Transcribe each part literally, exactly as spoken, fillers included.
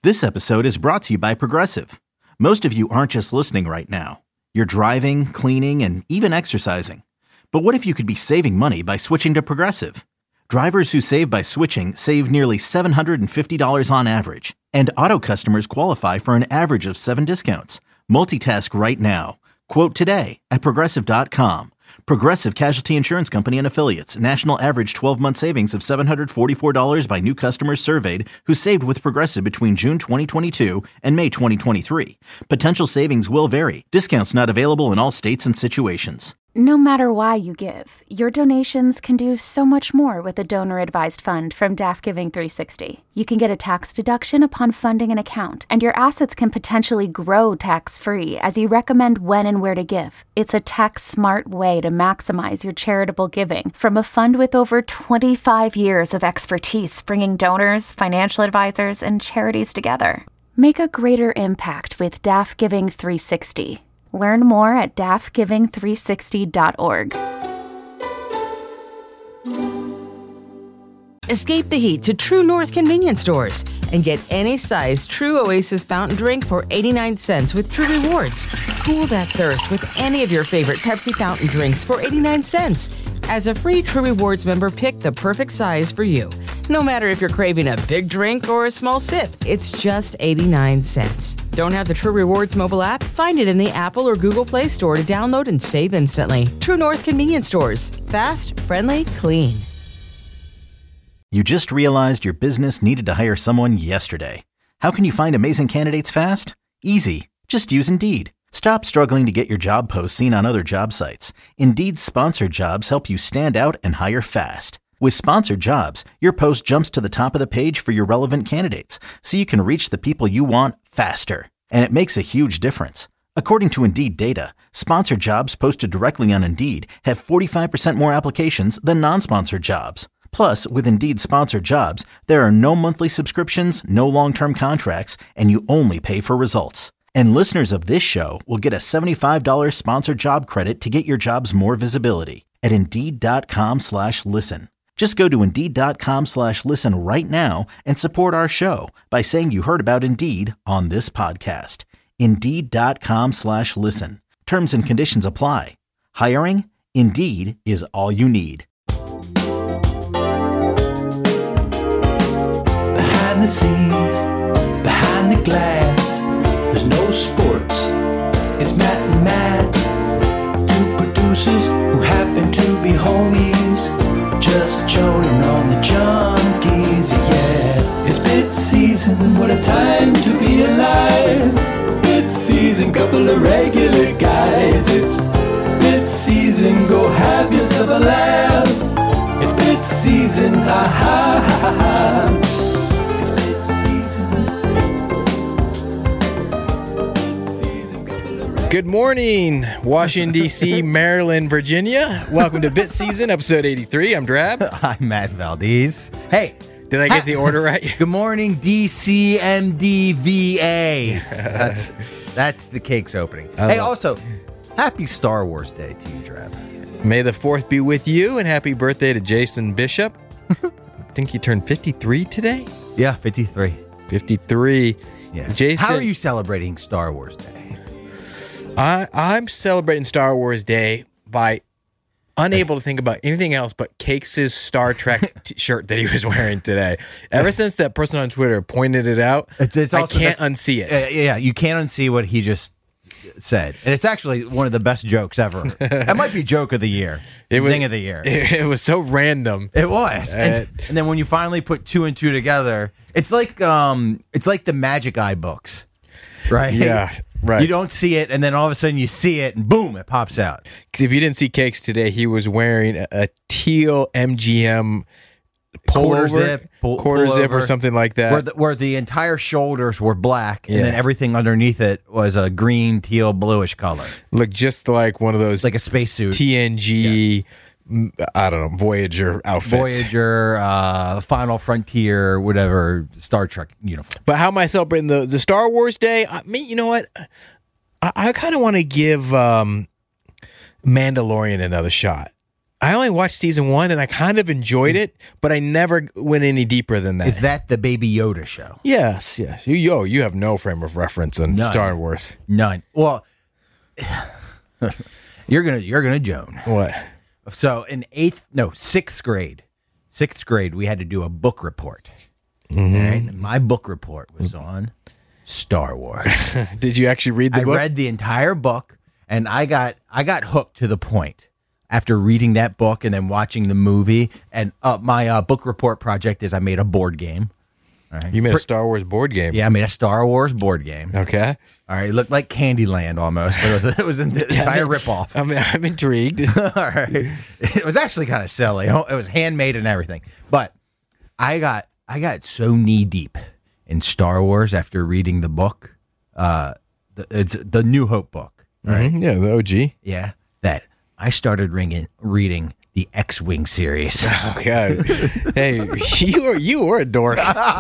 This episode is brought to you by Progressive. Most of you aren't just listening right now. You're driving, cleaning, and even exercising. But what if you could be saving money by switching to Progressive? Drivers who save by switching save nearly seven hundred fifty dollars on average. And auto customers qualify for an average of seven discounts. Multitask right now. Quote today at Progressive dot com. Progressive Casualty Insurance Company and Affiliates. National average twelve-month savings of seven hundred forty-four dollars by new customers surveyed who saved with Progressive between June twenty twenty-two and May twenty twenty-three. Potential savings will vary. Discounts not available in all states and situations. No matter why you give, your donations can do so much more with a donor-advised fund from D A F Giving three sixty. You can get a tax deduction upon funding an account, and your assets can potentially grow tax-free as you recommend when and where to give. It's a tax-smart way to maximize your charitable giving from a fund with over twenty-five years of expertise bringing donors, financial advisors, and charities together. Make a greater impact with D A F Giving three sixty. Learn more at D A F giving three sixty dot org. Escape the heat to True North convenience stores and get any size True Oasis fountain drink for eighty-nine cents with True Rewards. Cool that thirst with any of your favorite Pepsi fountain drinks for eighty-nine cents. As a free True Rewards member, pick the perfect size for you. No matter if you're craving a big drink or a small sip, it's just eighty-nine cents. Don't have the True Rewards mobile app? Find it in the Apple or Google Play Store to download and save instantly. True North convenience stores. Fast, friendly, clean. You just realized your business needed to hire someone yesterday. How can you find amazing candidates fast? Easy. Just use Indeed. Stop struggling to get your job posts seen on other job sites. Indeed's sponsored jobs help you stand out and hire fast. With sponsored jobs, your post jumps to the top of the page for your relevant candidates, so you can reach the people you want faster. And it makes a huge difference. According to Indeed data, sponsored jobs posted directly on Indeed have forty-five percent more applications than non-sponsored jobs. Plus, with Indeed sponsored jobs, there are no monthly subscriptions, no long-term contracts, and you only pay for results. And listeners of this show will get a seventy-five dollars sponsored job credit to get your jobs more visibility at Indeed.com slash listen. Just go to Indeed.com slash listen right now and support our show by saying you heard about Indeed on this podcast. Indeed.com slash listen. Terms and conditions apply. Hiring? Indeed is all you need. Behind the scenes, behind the glass, there's no sports. It's Matt and Matt, two producers who happen to be homies, just joning on the junkies, yeah. It's bid season, what a time to be alive. Bid season, couple of regular guys. It's bid season, go have yourself a laugh. It's bid season, ah ha ha ha ha. Good morning, Washington, D C, Maryland, Virginia. Welcome to Bit Season, episode eighty-three. I'm Drab. I'm Matt Valdez. Hey. Did I get the order right? Good morning, D C M D V A. That's that's the cake's opening. Hey, also, happy Star Wars Day to you, Drab. May the fourth be with you, and happy birthday to Jason Bishop. I think he turned fifty-three today? Yeah, fifty-three. fifty-three. Yeah. Jason, how are you celebrating Star Wars Day? I, I'm celebrating Star Wars Day by unable to think about anything else but Cakes' Star Trek t- shirt that he was wearing today. Ever since that person on Twitter pointed it out, it's, it's also, I can't unsee it. Uh, yeah, you can't unsee what he just said. And it's actually one of the best jokes ever. That might be joke of the year. It was, Zing of the year. It, it was so random. It was. Uh, and, and then when you finally put two and two together, it's like um, it's like the Magic Eye books. Right? Yeah, right. You don't see it, and then all of a sudden you see it, and boom, it pops out. Because if you didn't see Cakes today, he was wearing a, a teal M G M quarter pullover, zip, pull, quarter pull zip over, or something like that. Where the, where the entire shoulders were black, yeah. and then everything underneath it was a green, teal, bluish color. Looked just like one of those like a spacesuit T N G. Yeah. I don't know, Voyager outfits. Voyager, uh, Final Frontier, whatever, Star Trek uniform. But how am I celebrating the, the Star Wars Day? I mean, you know what? I, I kind of want to give um, Mandalorian another shot. I only watched season one, and I kind of enjoyed it, but I never went any deeper than that. Is that the Baby Yoda show? Yes, yes. You, yo, you have no frame of reference on None. Star Wars. None. Well, you're gonna you're gonna Joan. What? So in eighth, no, sixth grade, sixth grade, we had to do a book report. Mm-hmm. All right? And my book report was on Star Wars. Did you actually read the I book? read the entire book, and I got I got hooked to the point after reading that book and then watching the movie. And uh, my uh, book report project is I made a board game. All right? You made a Star Wars board game. Yeah, I made a Star Wars board game. Okay. All right, it looked like Candyland almost, but it was, it was an entire ripoff. I mean, I'm intrigued. All right, it was actually kind of silly. It was handmade and everything, but I got I got so knee deep in Star Wars after reading the book. Uh, the, it's the New Hope book, right? Mhm. Yeah, the O G. Yeah, that I started ringing, reading the X-Wing series. Okay. Hey, you were you were a dork.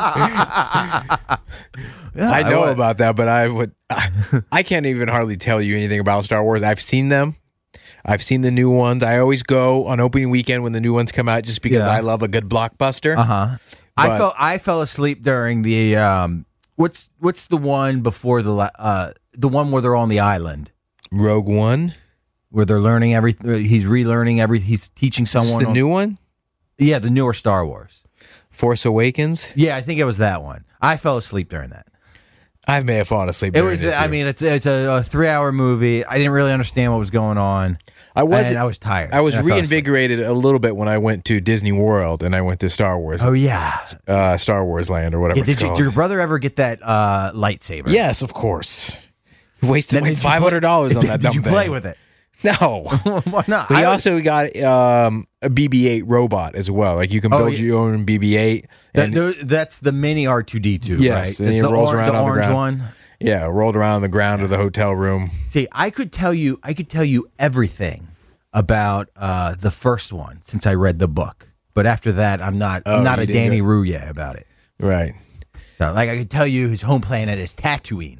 I know I- about that, but I would. I, I can't even hardly tell you anything about Star Wars. I've seen them. I've seen the new ones. I always go on opening weekend when the new ones come out, just because Yeah. I love a good blockbuster. Uh huh. I But- fell I fell asleep during the um. What's what's the one before the la- uh the one where they're on the island Rogue One. where they're learning everything? He's relearning every. He's teaching Is this someone. the on- new one? Yeah, the newer Star Wars. Force Awakens. Yeah, I think it was that one. I fell asleep during that. I may have fallen asleep. It during was. it, I too. mean, it's it's a, a three hour movie. I didn't really understand what was going on. I was. and I was tired. I was and fell asleep. reinvigorated a little bit when I went to Disney World and I went to Star Wars. Oh yeah. uh, Star Wars Land or whatever Yeah, it's did you, called. did your brother ever get that uh, lightsaber? Yes, of course. He wasted Then like did you play- five hundred dollars on that Did dumb you thing. play with it? No. Why not? But he I- also got um, a B B eight robot as well. Like you can Oh, build yeah. your own B B eight. that, And tho- that's the mini R two D two, Yes, right? and he the rolls or- around the on the orange ground. one. yeah, rolled around on the ground of the hotel room. See, I could tell you, I could tell you everything about uh, the first one since I read the book. But after that, I'm not, Oh, I'm not you a didn't Danny go- Rouillet about it. Right. So, like, I could tell you his home planet is Tatooine.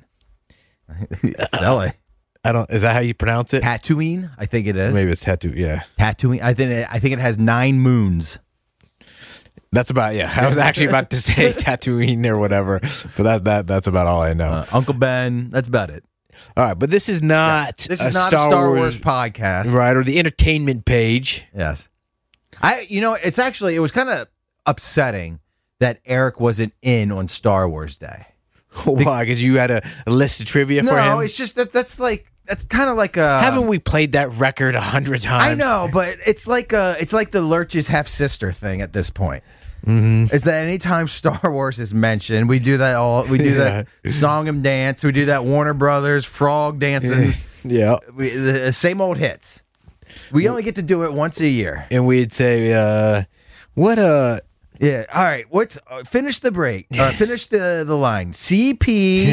Silly. I don't. Is that how you pronounce it? Tatooine, I think it is. Maybe it's tattoo. Yeah, Tatooine. I think it, I think it has nine moons. that's about. Yeah, I was actually about to say Tatooine or whatever, but that that that's about all I know. Uh, Uncle Ben. That's about it. all right, but this is not. This a is not Star a Star Wars, Wars, podcast, right? Or the entertainment page. Yes. I. You know, it's actually it was kind of upsetting that Eric wasn't in on Star Wars Day. Why? Because you had a, a list of trivia for No, him. it's just that that's like that's kind of like a. Haven't we played that record a hundred times? I know, but it's like a it's like the Lurch's half sister thing at this point. Mm-hmm. Is that anytime Star Wars is mentioned, we do that all we do that song and dance, we do that Warner Brothers frog dancing, Yeah. we, the same old hits. We only get to do it once a year. And we'd say, uh, what a. Yeah. All right. What's uh, finish the break? Uh, finish the the line. C P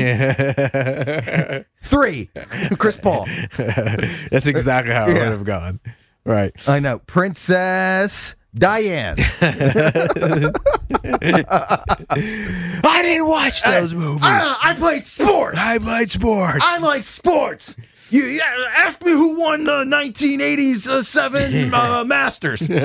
three. Chris Paul. That's exactly how it Yeah. would have gone. Right. I know. Princess Diane. I didn't watch those movies. I, I played sports. I played sports. I like sports. You yeah, ask me who won the nineteen eighty-seven uh, Masters. You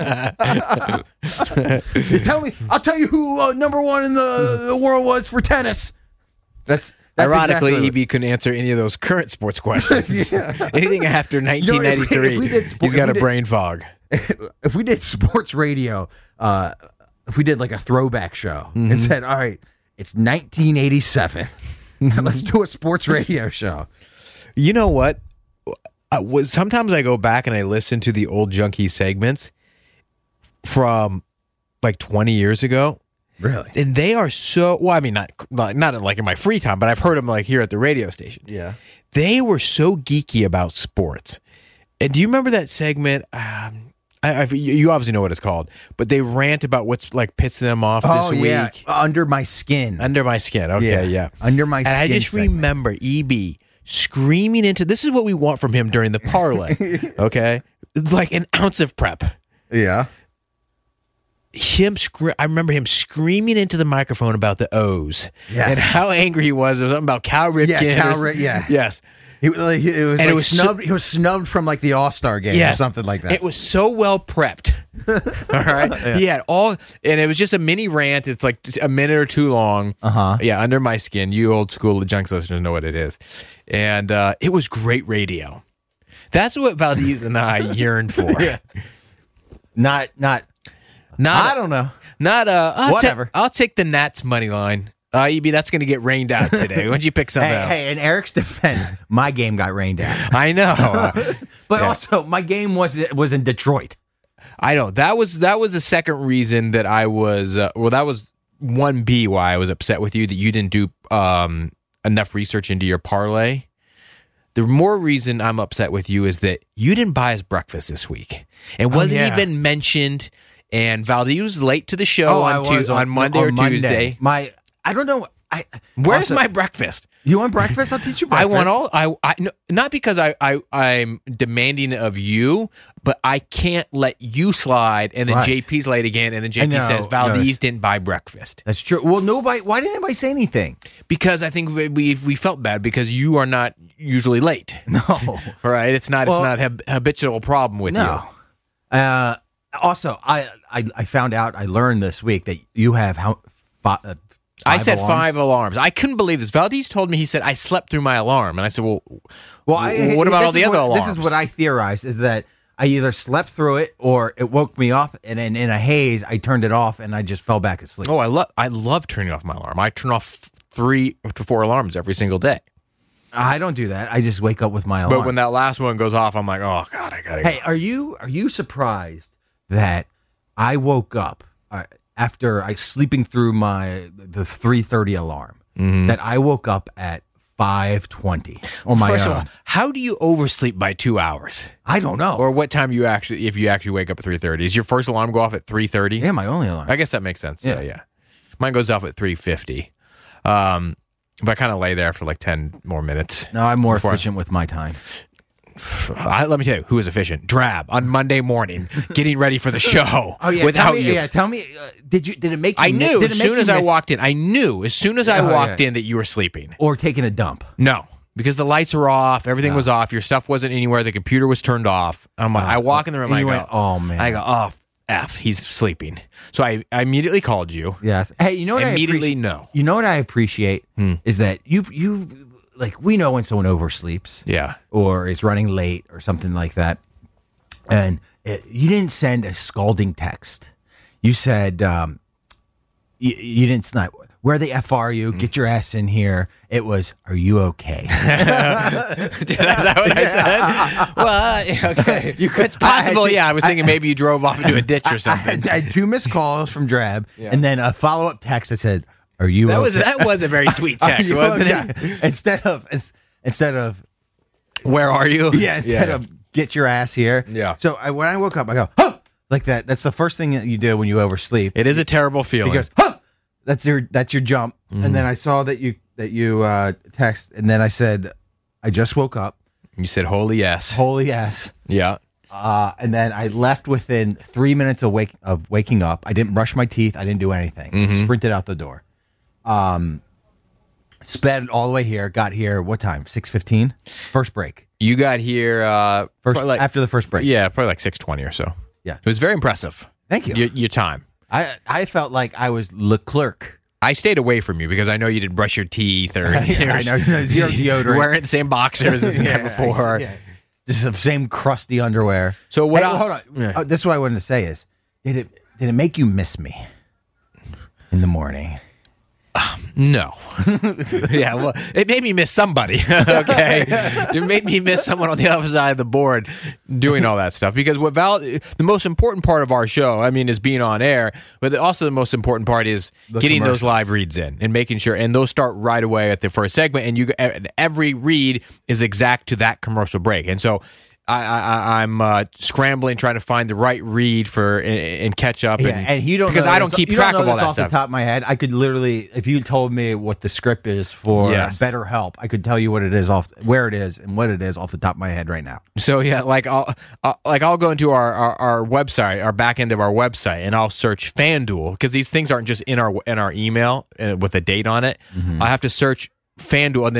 tell me. I'll tell you who uh, number one in the, the world was for tennis. That's, that's Ironically, exactly E B couldn't answer any of those current sports questions. Anything after nineteen ninety-three, if we did sport- he's got if a we did- brain fog. if we did sports radio, uh, if we did like a throwback show Mm-hmm. and said, all right, it's nineteen eighty-seven. Let's do a sports radio show. You know what? I was, sometimes I go back and I listen to the old Junkie segments from like twenty years ago. Really? And they are so, well, I mean, not, not not like in my free time, but I've heard them like here at the radio station. Yeah. They were so geeky about sports. And do you remember that segment? Um, I, I, you obviously know what it's called, but they rant about what's like pissing them off Oh, this yeah. week. Under my skin. Under my skin. Okay, yeah. Under my And skin. I just segment. remember E B screaming into, this is what we want from him during the parlay. Okay. Like an ounce of prep. Yeah. Him, scre- I remember him screaming into the microphone about the O's Yes. and how angry he was. There was something about Cal Ripken. Yeah, Cal or- Ri- yeah. Yes. He, like, it was And like it was so- snubbed. he was snubbed from like the All Star game Yes. or something like that. It was so well prepped. All right. He had all, and it was just a mini rant. It's like just a minute or two long. Uh huh. Yeah, under my skin. You old school Junks listeners know what it is. And uh, it was great radio. That's what Valdez and I yearned for. Yeah. Not not. Not, I don't know. Not uh, I'll Whatever. Ta- I'll take the Nats money line. Uh, E B, that's going to get rained out today. Why don't you pick something Hey, out? hey, in Eric's defense, my game got rained out. I know. Uh, But Yeah. also, my game was was in Detroit. I know that was that was the second reason that I was uh, well. That was one B why I was upset with you that you didn't do um, enough research into your parlay. The more reason I'm upset with you is that you didn't buy us breakfast this week. It wasn't yeah. even mentioned. And Valdez was late to the show on, I was Tuesday, on Monday or Monday. Tuesday. My I don't know. I Where's also- my breakfast? You want breakfast? I'll teach you I breakfast. want all. I, I no, not because I, I I'm demanding of you, but I can't let you slide. And then Right. J P's late again, and then J P I know, says Valdez no. didn't buy breakfast That's true. Well, nobody. Why didn't anybody say anything? because I think we we, we felt bad because you are not usually late. No. All right, it's not Well, it's not a hab- habitual problem with No. Uh, also, I, I I found out. I learned this week that you have how. Fi- uh, you. I five said alarms? five alarms. I couldn't believe this. Valdez told me he said I slept through my alarm, and I said, well, Well, I, what about this all the is other what, alarms? This is what I theorized: is that I either slept through it or it woke me up, and then in a haze, I turned it off and I just fell back asleep. Oh, I love I love turning off my alarm. I turn off three to four alarms every single day. I don't do that. I just wake up with my alarm. But when that last one goes off, I'm like, oh god, I gotta. Hey, go. are you are you surprised that I woke up uh, after I sleeping through my the three thirty alarm? Mm-hmm. That I woke up at five twenty on my First own. of all, how do you oversleep by two hours? I don't know. Or what time you actually, if you actually wake up at three thirty? Is your first alarm go off at three thirty? yeah, my only alarm. I guess that makes sense. Yeah, Yeah. yeah. Mine goes off at three fifty. Um, but I kind of lay there for like ten more minutes. no, I'm more Before I- efficient with my time. I, let me tell you, who is efficient? Drab on Monday morning, getting ready for the show. Oh yeah, without tell me, you. Yeah, tell me. Uh, did you? Did it make? You I mi- knew Did it as make soon you as I miss- walked in. I knew as soon as I Oh, walked yeah. in that you were sleeping. or taking a dump. No, because the lights were off, everything was off, your stuff wasn't anywhere, the computer was turned off. I'm like, I walk in the room, and I you go, went, "Oh, man." I go, oh f, he's sleeping. So I, I immediately called you. Yes. Hey, you know what? Immediately, I appreciate? no. You know what I appreciate is that you you like we know when someone oversleeps. Yeah. Or is running late or something like that. And it, you didn't send a scalding text. You said, um, you, you didn't snap. Where the F are you? Get your ass in here. It was, are you okay? Is that what I said? Well, yeah, okay. You could- it's possible. I- I- yeah, I was thinking maybe you drove off into a ditch or I, something. had, I had two missed calls from Drab and then a follow up text that said, are you that okay? was that was a very sweet Are text, you wasn't okay? it? Instead of, instead of, Where are you? yeah, instead yeah. of get your ass here. Yeah. So I, when I woke up, I go, huh! Like that. That's the first thing that you do when you oversleep. It is a terrible feeling. He goes, huh! That's your that's your jump. And then I saw that you that you uh, text, and then I said, I just woke up. You said, holy yes. Holy ass. Yeah. Uh, and then I left within three minutes of wake of waking up. I didn't brush my teeth. I didn't do anything. I sprinted out the door. Um, sped all the way here. Got here. What time? Six fifteen. First break. You got here uh, First probably like, after the first break. yeah, probably like six twenty or so. Yeah. It was very impressive. Thank you. Your, your time. I I felt like I was Leclerc. I stayed away from you because I know you didn't brush your teeth or Yeah, I know. Zero deodorant. You're wearing the same boxers as the Yeah, night before. yeah. Just the same crusty underwear. So what Hey, I- hold on. Yeah. Uh, this is what I wanted to say is, did it did it make you miss me in the morning? No. yeah, well, it made me miss somebody. Okay, it made me miss someone on the other side of the board doing all that stuff. Because what Val, the most important part of our show, I mean, is being on air, but also the most important part is The getting those commercial. live reads in and making sure, and those start right away at the first segment, and you every read is exact to that commercial break, and so. I, I, I'm uh, scrambling, trying to find the right read for and, and catch up. Yeah, and, and you don't because know I this- don't keep you track know of all this that off stuff. the top of my head. I could literally, if you told me what the script is for Yes. BetterHelp, I could tell you what it is off, where it is, and what it is off the top of my head right now. So yeah, like I'll, I'll like I'll go into our, our, our website, our back end of our website, and I'll search FanDuel because these things aren't just in our in our email uh, with a date on it. I have to search FanDuel, and then I'll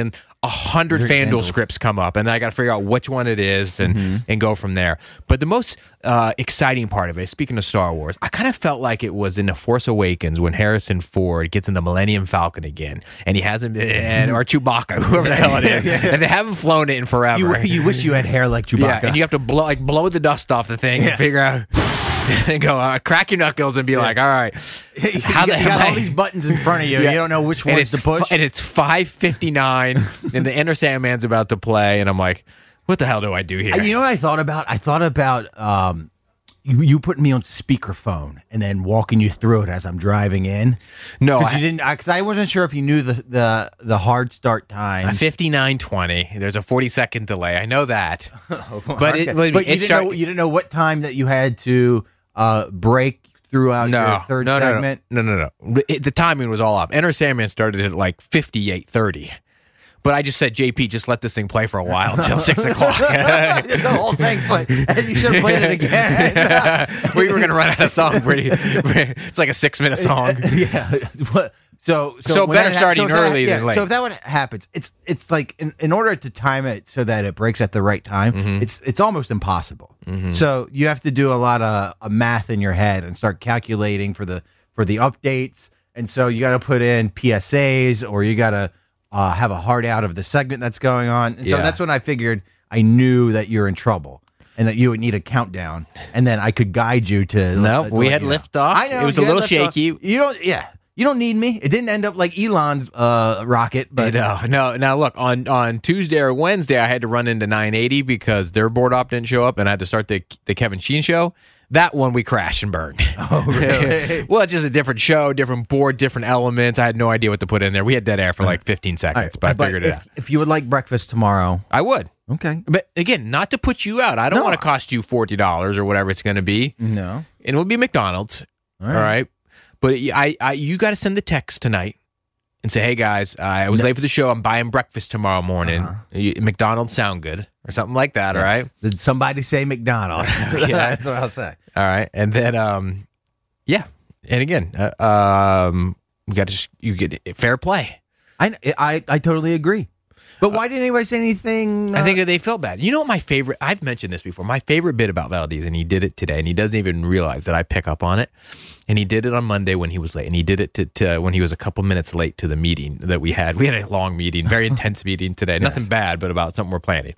a hundred There's FanDuel handles. scripts come up, and I got to figure out which one it is and Mm-hmm. and go from there. But the most uh, exciting part of it, speaking of Star Wars, I kind of felt like it was in The Force Awakens when Harrison Ford gets in the Millennium Falcon again, and he hasn't, and or Chewbacca, whoever the hell it is, and they haven't flown it in forever. You, you wish you had hair like Chewbacca. Yeah, and you have to blow like blow the dust off the thing Yeah. and figure out and go uh, crack your knuckles and be like, all right, you how got, the you got am all I- these buttons in front of you. Yeah. You don't know which and ones it's to push. fi- and it's five fifty nine, and the Enter Sandman's about to play, and I'm like, what the hell do I do here? And you know what I thought about? I thought about um, you, you putting me on speakerphone and then walking you through it as I'm driving in. no, Because I, you didn't. Because I wasn't sure if you knew the the the hard start time. fifty-nine twenty. There's a forty second delay. I know that, but it, Okay. but But you it didn't start- know you didn't know what time that you had to uh, break throughout no, your third no, no, segment. no, no, no, no. It, the timing was all off. Enter Sandman started at like fifty-eight thirty. But I just said, J P, just let this thing play for a while until six o'clock. The whole thing, played, and you should have played it again. we were going to run out of song pretty. It's like a six minute song. Yeah. What- So, so, So when better that hap- starting so if that- early than yeah, late. So if that one happens, it's it's like in, in order to time it so that it breaks at the right time, Mm-hmm. it's it's almost impossible. So you have to do a lot of uh, math in your head and start calculating for the for the updates. And so you got to put in P S As or you got to uh, have a hard out of the segment that's going on. And so Yeah. that's when I figured I knew that you're in trouble. And that you would need a countdown, and then I could guide you to. No, to we let had you know. liftoff. I know It was a you had little liftoff. shaky. You don't, yeah. You don't need me. It didn't end up like Elon's uh, rocket, but no, no. Now look, on, on Tuesday or Wednesday, I had to run into nine eighty because their board op didn't show up, and I had to start the the Kevin Sheen show. That one we crashed and burned. Oh, really? Well, it's just a different show, different board, different elements. I had no idea what to put in there. We had dead air for like fifteen seconds, but I figured if, it out. if you would like breakfast tomorrow, I would. okay. But again, not to put you out. I don't No. want to cost you forty dollars or whatever it's going to be. No. And it will be McDonald's. All right. But I, I, you got to send the text tonight and say, hey, guys, uh, I was late for the show. I'm buying breakfast tomorrow morning. You- McDonald's sound good or something like that. All right. Did somebody say McDonald's? Yeah. That's what I'll say. All right. And then, um, yeah. And again, uh, um, we got to just, you get fair play. I, I, I totally agree. But why didn't anybody say anything? I uh, think that they felt bad. You know what my favorite, I've mentioned this before, my favorite bit about Valdez, and he did it today, and he doesn't even realize that I pick up on it. And he did it on Monday when he was late, and he did it to, to when he was a couple minutes late to the meeting that we had. We had a long meeting, very intense meeting today. Nothing bad, but about something we're planning.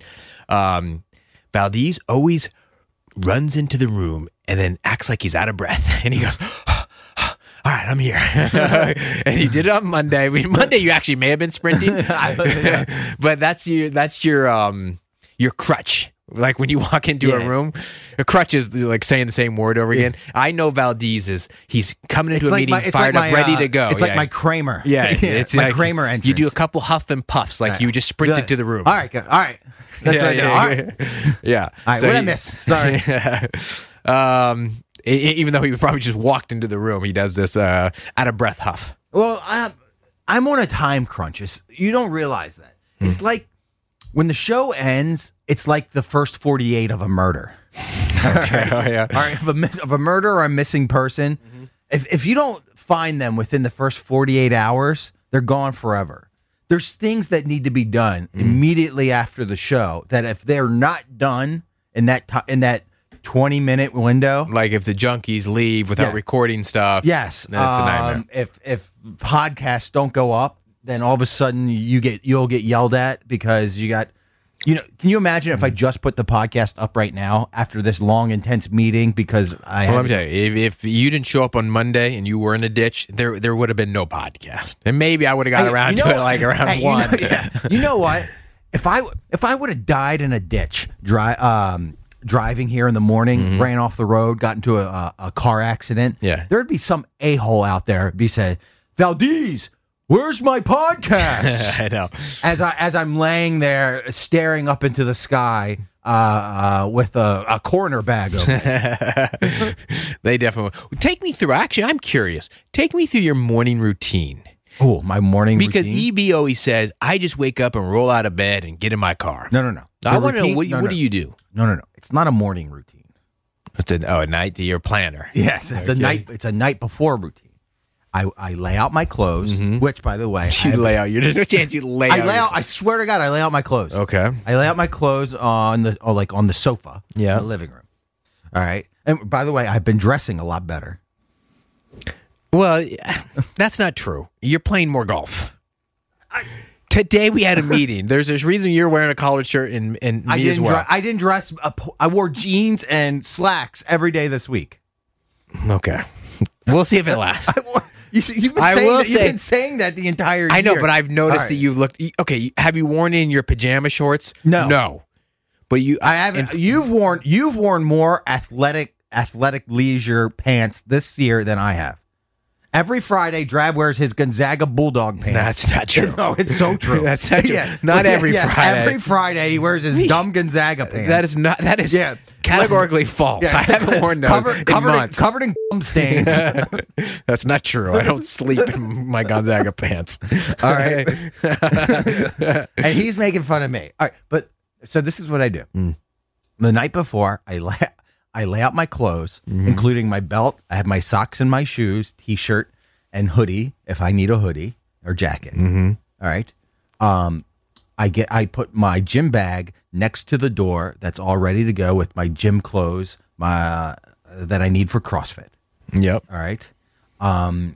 Um, Valdez always runs into the room and then acts like he's out of breath. And he goes, all right, I'm here. And he did it on Monday. I mean, Monday you actually may have been sprinting, but that's your that's your um your crutch. Like when you walk into Yeah. a room, a crutch is like saying the same word over again. I know Valdez is he's coming into It's a like meeting my, it's fired like up, my, ready uh, to go. It's yeah. like my Kramer. yeah, it's my like Kramer entrance. You do a couple huff and puffs, like you just sprinted Good. to the room. All right, good. All right. That's yeah, what I do. yeah, All right. yeah. yeah. All right, So what I he- miss? Sorry. um, e- e- even though he probably just walked into the room, he does this uh, out of breath huff. Well, I, I'm on a time crunch. It's, you don't realize that. Hmm. It's like when the show ends, it's like the first forty-eight of a murder. Okay. Oh yeah. All right, of a, miss, of a murder or a missing person. Mm-hmm. If, if you don't find them within the first forty-eight hours, they're gone forever. There's things that need to be done Mm. immediately after the show that if they're not done in that ti in that twenty minute window, Like if the junkies leave without Yeah. recording stuff. yes, that's a nightmare. um, If if podcasts don't go up, then all of a sudden you get you'll get yelled at because you got. You know, can you imagine Mm. if I just put the podcast up right now after this long, intense meeting because I Well, had let me tell you, if, if you didn't show up on Monday and you were in a ditch, there there would have been no podcast, and maybe I would have got Hey, around you to know it like around hey, you one. know- yeah. You know what? If I if I would have died in a ditch, dri- um, driving here in the morning, ran off the road, got into a, a, a car accident, Yeah. there'd be some a hole out there be said, Valdez, where's my podcast? I know. as I as I'm laying there staring up into the sky uh, uh, with a, a corner bag open. They definitely take me through. Actually, I'm curious. Take me through your morning routine. Oh, my morning Because routine? E B always says, I just wake up and roll out of bed and get in my car. no, no, no. I The want to know, routine- what, no, what no. do you do? No, no, no. It's not a morning routine. It's an, oh, a night to your planner. Yes, the Okay. night. It's a night before routine. I, I lay out my clothes, which, by the way, You I, lay out. There's no chance you lay I out. lay your- out. I swear to God, I lay out my clothes. Okay. I lay out my clothes on the, or like on the sofa, Yeah. in the living room. All right. And by the way, I've been dressing a lot better. Well, that's not true. You're playing more golf. Today we had a meeting. There's this reason you're wearing a collared shirt and, and me I as didn't. well. Dre- I didn't dress. A, po- I wore jeans and slacks every day this week. Okay. We'll see if it lasts. You, you've, been I saying will that, you've say- been saying that the entire year. I know, but I've noticed All that right. you've looked. Okay, have you worn in your pajama shorts? No. No. But you, I haven't. and- You've worn. You've worn more athletic, athletic leisure pants this year than I have. Every Friday, Drab wears his Gonzaga Bulldog pants. That's not true. No, it's so true. That's not true. Not Yeah, every yes, Friday. Every Friday, he wears his dumb Gonzaga pants. That is not. That is Yeah. categorically false. Yeah. I haven't worn those covered, in covered, months. in, covered in gum stains. That's not true. I don't sleep in my Gonzaga pants. All right. And he's making fun of me. All right, but so this is what I do. Mm. The night before, I lay, I lay out my clothes, Mm-hmm. including my belt. I have my socks and my shoes, t-shirt and hoodie if I need a hoodie or jacket. Mm-hmm. All right. Um, I get I put my gym bag next to the door that's all ready to go with my gym clothes, my uh, that I need for CrossFit. Yep. All right. Um,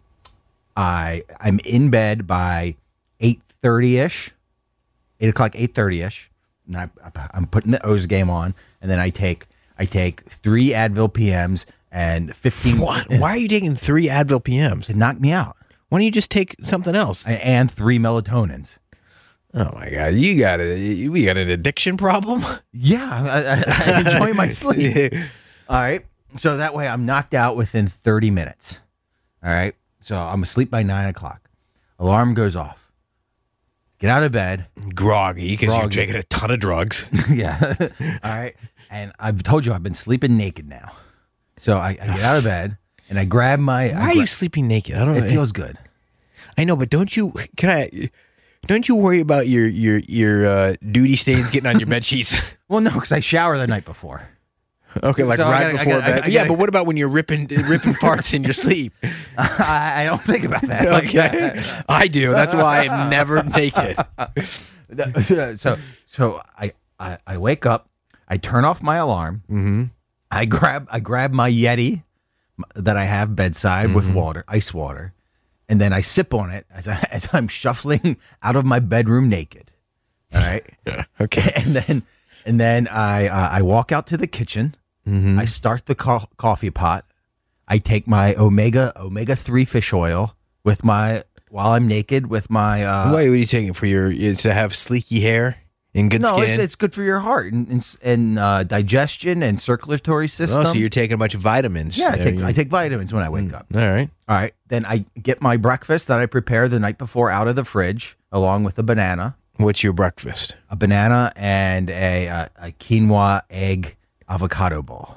I I'm in bed by eight thirty ish, eight o'clock, eight thirty ish. And I, I'm putting the O's game on, and then I take I take three Advil P Ms and fifteen. What? Why are you taking three Advil P Ms? to knock me out, Why don't you just take something else? and three melatonins. Oh my God, you got a you got an addiction problem. Yeah, I, I, I enjoy my sleep. All right, so that way I'm knocked out within thirty minutes. All right, so I'm asleep by nine o'clock. Alarm goes off. Get out of bed. Groggy because you're Groggy. taking a ton of drugs. Yeah. All right. And I've told you I've been sleeping naked now. So I, I get out of bed and I grab my. Why I are gra- you sleeping naked? I don't know. It feels good. I know, but don't you? Can I? Don't you worry about your your your uh, duty stains getting on your bed sheets? Well, no, because I shower the night before. Okay, like So I right gotta- I before gotta- I bed. gotta- yeah, but what about when you're ripping ripping farts in your sleep? I, I don't think about that. Like Okay, I do. That's why I'm never naked. that. so so I, I I wake up. I turn off my alarm. Mm-hmm. I grab I grab my Yeti that I have bedside with water, ice water, and then I sip on it as I, as I'm shuffling out of my bedroom naked. All right. Okay. And then and then I uh, I walk out to the kitchen. Mm-hmm. I start the co- coffee pot. I take my omega omega three fish oil with my while I'm naked with my. Uh, Why? What are you taking for your? Is to have sleeky hair and good no, skin? it's, it's good for your heart and and, and uh, digestion and circulatory system. Oh, so you're taking a bunch of vitamins. yeah, I there. take You- I take vitamins when I wake up. All right. All right, then I get my breakfast that I prepare the night before out of the fridge, along with a banana, What's your breakfast? a banana, and a a, a quinoa egg avocado ball.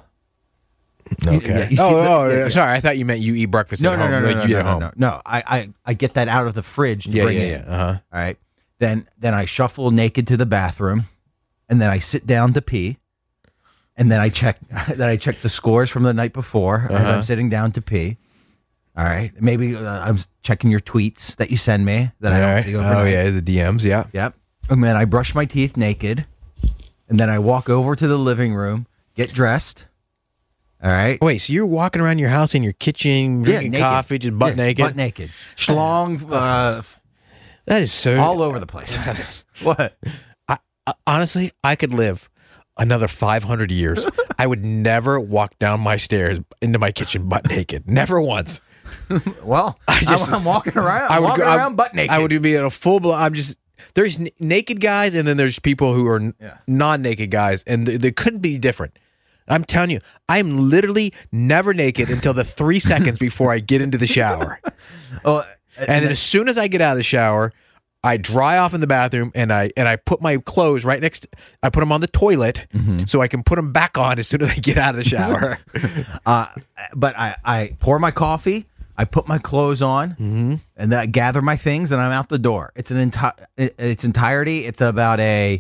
Okay. yeah, you see oh, the- oh yeah, yeah. sorry. I thought you meant you eat breakfast No, at no, home. no, no, like no, you eat no, at no, home. no, no. I, I, I get that out of the fridge to Yeah, bring yeah, in. yeah. Uh huh. All right. Then then I shuffle naked to the bathroom, and then I sit down to pee, and then I check then I check the scores from the night before as Uh-huh. I'm sitting down to pee. All right. Maybe uh, I'm checking your tweets that you send me that I All don't right. see Oh overnight. yeah, the D Ms. Yeah. Yep. And then I brush my teeth naked, and then I walk over to the living room, get dressed. All right. Wait, so you're walking around your house in your kitchen, drinking naked. coffee, just butt Yeah, naked? Butt naked. Schlong uh, That is so. all over the place. What? I, I, honestly, I could live another five hundred years. I would never walk down my stairs into my kitchen butt naked. Never once. Well, I just- am I'm walking around. I'm I would walking go, around butt naked. I would be in a full blown. I'm just there's n- naked guys, and then there's people who are n- Yeah. non-naked guys, and they, they couldn't be different. I'm telling you, I'm literally never naked until the three seconds before I get into the shower, Oh, and then as soon as I get out of the shower, I dry off in the bathroom, and I and I put my clothes right next. To, I put them on the toilet so I can put them back on as soon as I get out of the shower. uh, but I, I pour my coffee. I put my clothes on, Mm-hmm. and then I gather my things, and I'm out the door. It's an entire, its entirety. It's about a,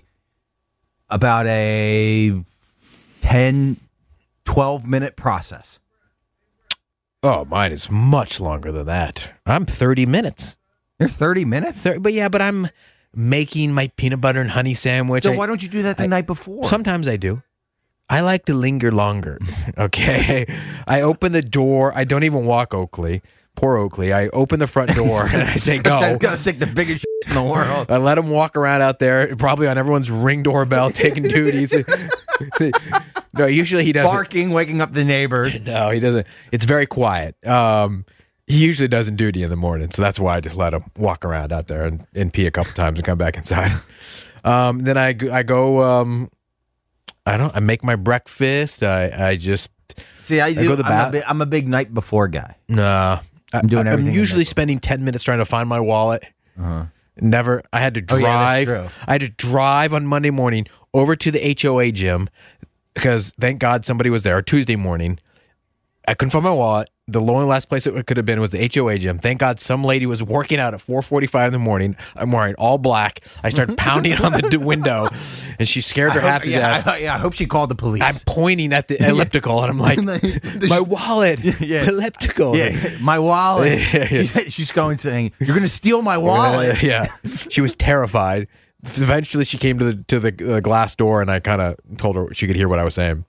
about a ten, twelve minute process. Oh, mine is much longer than that. I'm thirty minutes. You're thirty minutes? Thir- but yeah, but I'm making my peanut butter and honey sandwich. So I- why don't you do that the I- night before? Sometimes I do. I like to linger longer. Okay. I open the door. I don't even walk Oakley. Poor Oakley. I open the front door and I say, go. That's gotta take the biggest shit in the world. I let him walk around out there, probably on everyone's Ring doorbell, taking duties. No, usually he doesn't. Barking, waking up the neighbors. No, he doesn't. It's very quiet. Um, he usually doesn't duty in the morning, so that's why I just let him walk around out there and, and pee a couple times and come back inside. Um, then I, g- I go, um, I don't, I make my breakfast. I, I just, See, I, do, go to the I'm, bath. a big, I'm a big night before guy. nah. I'm doing I, everything I'm the usually night spending ten minutes trying to find my wallet. Uh-huh. Never. I had to Oh, drive. yeah, that's true. I had to drive on Monday morning over to the H O A gym because thank God somebody was there. Tuesday morning, I couldn't find my wallet. The only last place it could have been was the H O A gym. Thank God some lady was working out at four forty-five in the morning. I'm wearing all black. I started pounding on the d- window, and she scared her I hope, half to yeah, death. I, yeah, I hope she called the police. I'm pointing at the elliptical, and I'm like, my wallet, Yeah. elliptical. yeah, my wallet. Yeah, yeah. She- she's going saying, "You're going to steal my wallet." Yeah, she was terrified. Eventually, she came to the to the uh, glass door, and I kind of told her she could hear what I was saying.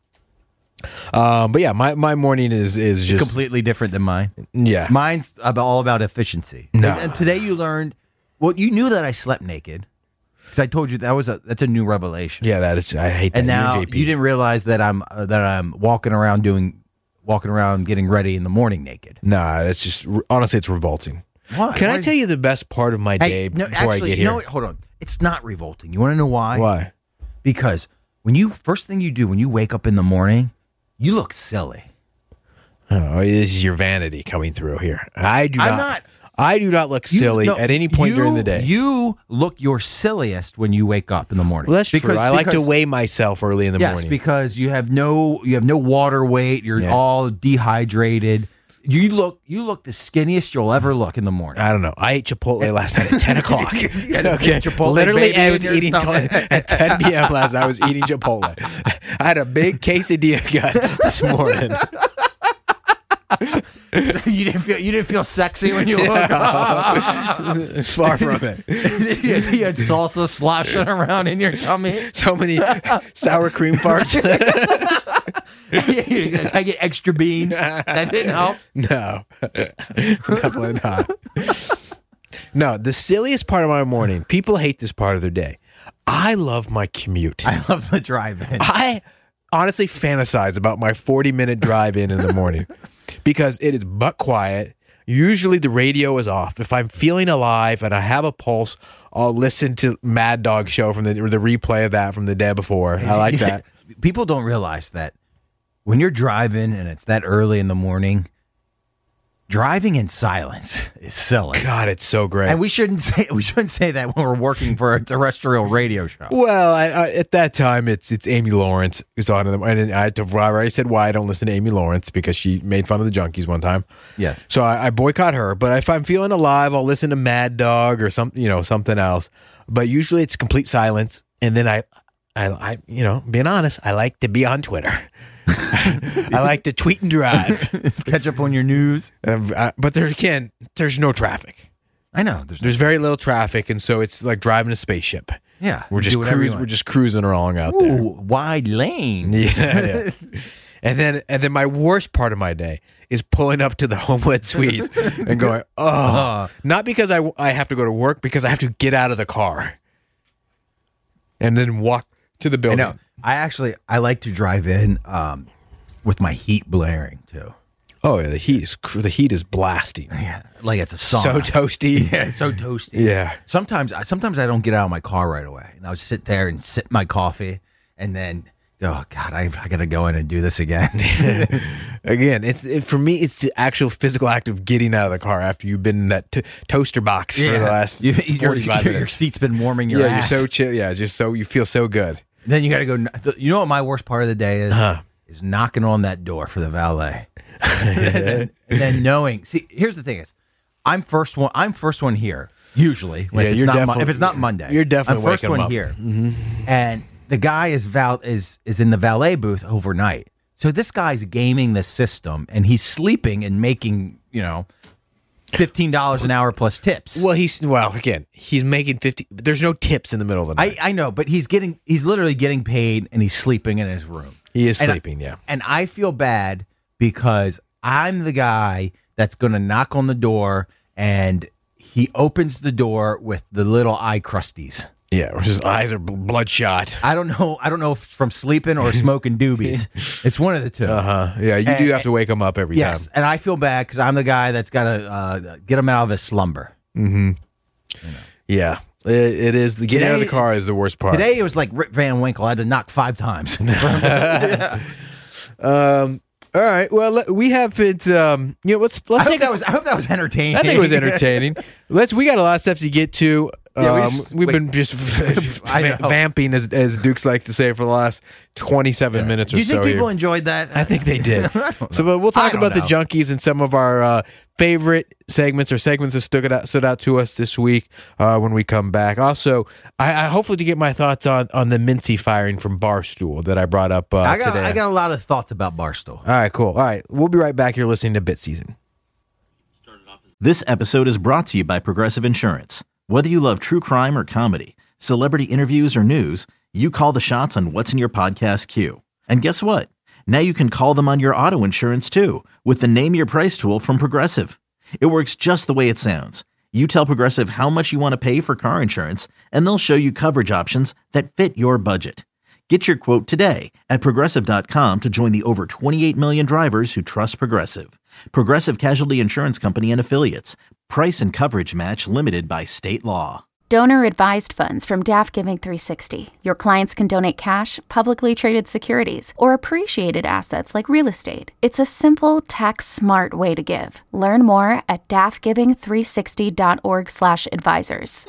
Um, but yeah, my, my morning is is just Completely different than mine. yeah. Mine's about, all about efficiency. No. And, and today you learned. Well, you knew that I slept naked because I told you that was a that's a new revelation. yeah, that is. I hate that. And You're now J P. you didn't realize that I'm uh, that I'm walking around doing walking around getting ready in the morning naked. Nah, it's just honestly, it's revolting. Why? Can I Why- tell you the best part of my day Hey, no, before actually, I get you here? know what? Hold on. It's not revolting. You want to know why? Why? Because when you first thing you do when you wake up in the morning, you look silly. Oh, this is your vanity coming through here. I do not. I'm not- I do not look You- silly no, at any point you- during the day. You look your silliest when you wake up in the morning. well, that's Because- true. I like to because- weigh myself early in the yes, morning. because you have no you have no water weight. You're Yeah. all dehydrated. You look you look the skinniest you'll ever look in the morning. I don't know. I ate Chipotle last night at ten o'clock. had a okay, big Chipotle literally, baby I in was your eating stomach. at ten p.m. last night. I was eating Chipotle. I had a big quesadilla gut this morning. you didn't feel you didn't feel sexy when you woke up. Far from it. you, had, you had salsa sloshing around in your tummy. So many sour cream farts. I get extra beans. That didn't help. No, definitely not. No, the silliest part of my morning. People hate this part of their day. I love my commute. I love the drive-in. I honestly fantasize about my forty minute drive in in the morning because it is butt quiet. Usually the radio is off. If I'm feeling alive and I have a pulse, I'll listen to Mad Dog Show from the or the replay of that from the day before. I like that. People don't realize that when you're driving and it's that early in the morning, driving in silence is silly. God, it's so great. And we shouldn't say we shouldn't say that when we're working for a terrestrial radio show. Well, I, I, at that time, it's it's Amy Lawrence who's on them, and I, I already said why I don't listen to Amy Lawrence because she made fun of the Junkies one time. Yes. So I, I boycott her. But if I'm feeling alive, I'll listen to Mad Dog or some, you know, something else. But usually it's complete silence, and then I, I, I you know, being honest, I like to be on Twitter. I like to tweet and drive. Catch up on your news. Um, I- but there again, there's no traffic. I know. There's, There's very little traffic, and so it's like driving a spaceship. yeah. We're you just do whatever you cruising. want. We're just cruising along out there. Ooh, wide lane. Yeah, yeah. And then and then my worst part of my day is pulling up to the Homewood Suites and going, oh, not because I, I have to go to work, because I have to get out of the car and then walk to the I building. know. I actually I like to drive in um, with my heat blaring too. Oh, yeah, the heat is cr- the heat is blasting. Yeah, like it's a So sauna. toasty. Yeah, it's so toasty. Yeah. Sometimes, I sometimes I don't get out of my car right away, and I'll sit there and sip my coffee, and then go, oh, God, I, I got to go in and do this again. Again, it's it, for me. It's the actual physical act of getting out of the car after you've been in that t- toaster box for the last You- your, forty-five your, your minutes. seat's been warming your Yeah, ass. you're so chill. Yeah, just so you feel so good. Then you got to go. You know what my worst part of the day is? Huh. Is knocking on that door for the valet, and, then, and then knowing. See, here's the thing: is I'm first one. I'm first one here usually. Like Yeah, it's you're not Mon- definitely- if it's not Monday, you're definitely I'm first waking 'em one up. here, and the guy is val is is in the valet booth overnight. So this guy's gaming the system, and he's sleeping and making, you know, fifteen dollars an hour plus tips. Well, he's well again. He's making fifty. There's no tips in the middle of the night. I, I know, but he's getting he's literally getting paid, and he's sleeping in his room. He is and sleeping, I, yeah. And I feel bad because I'm the guy that's going to knock on the door, and he opens the door with the little eye crusties. Yeah, or his eyes are bl- bloodshot. I don't know. I don't know if it's from sleeping or smoking doobies. It's one of the two. Uh huh. Yeah, you And- do have to wake him up every Yes, time. and I feel bad because I'm the guy that's got to uh, get him out of his slumber. Yeah, it, it is. The getting out of the Today- car is the worst part. Today it was like Rip Van Winkle. I had to knock five times. Um. All right. Well, let- we have it. Um. You know, let's I let's hope take. that a- was. I hope that was entertaining. I think it was entertaining. Let's. We got a lot of stuff to get to. Yeah, we Um, just- we've wait. been just I va- know. vamping, as as Dukes likes to say, for the last twenty-seven minutes or Do you think so. people here. enjoyed that? I think they did. I don't So, know. but we'll I talk don't about the know. junkies and some of our uh, favorite segments or segments that stood out stood out to us this week uh, when we come back. Also, I, I hopefully to get my thoughts on on the Mincy firing from Barstool that I brought up uh, I got. today. I got a lot of thoughts about Barstool. All right, cool. All right, we'll be right back. You're listening to Bit Season. This episode is brought to you by Progressive Insurance. Whether you love true crime or comedy, celebrity interviews or news, you call the shots on what's in your podcast queue. And guess what? Now you can call them on your auto insurance too with the Name Your Price tool from Progressive. It works just the way it sounds. You tell Progressive how much you want to pay for car insurance, and they'll show you coverage options that fit your budget. Get your quote today at Progressive dot com to join the over twenty-eight million drivers who trust Progressive. Progressive Casualty Insurance Company and Affiliates. Price and coverage match limited by state law. Donor advised funds from Daft Giving three sixty. Your clients can donate cash, publicly traded securities, or appreciated assets like real estate. It's a simple, tax-smart way to give. Learn more at daft giving three sixty dot org slash advisors.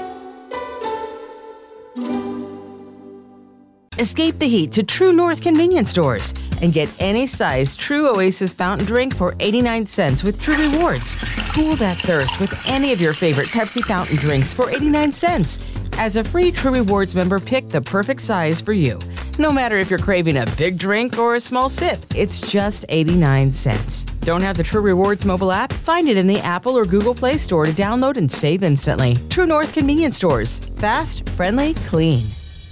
Escape the heat to True North convenience stores and get any size True Oasis fountain drink for eighty-nine cents with True Rewards. Cool that thirst with any of your favorite Pepsi fountain drinks for eighty-nine cents. As a free True Rewards member, pick the perfect size for you. No matter if you're craving a big drink or a small sip, it's just eighty-nine cents. Don't have the True Rewards mobile app? Find it in the Apple or Google Play Store to download and save instantly. True North convenience stores. Fast, friendly, clean.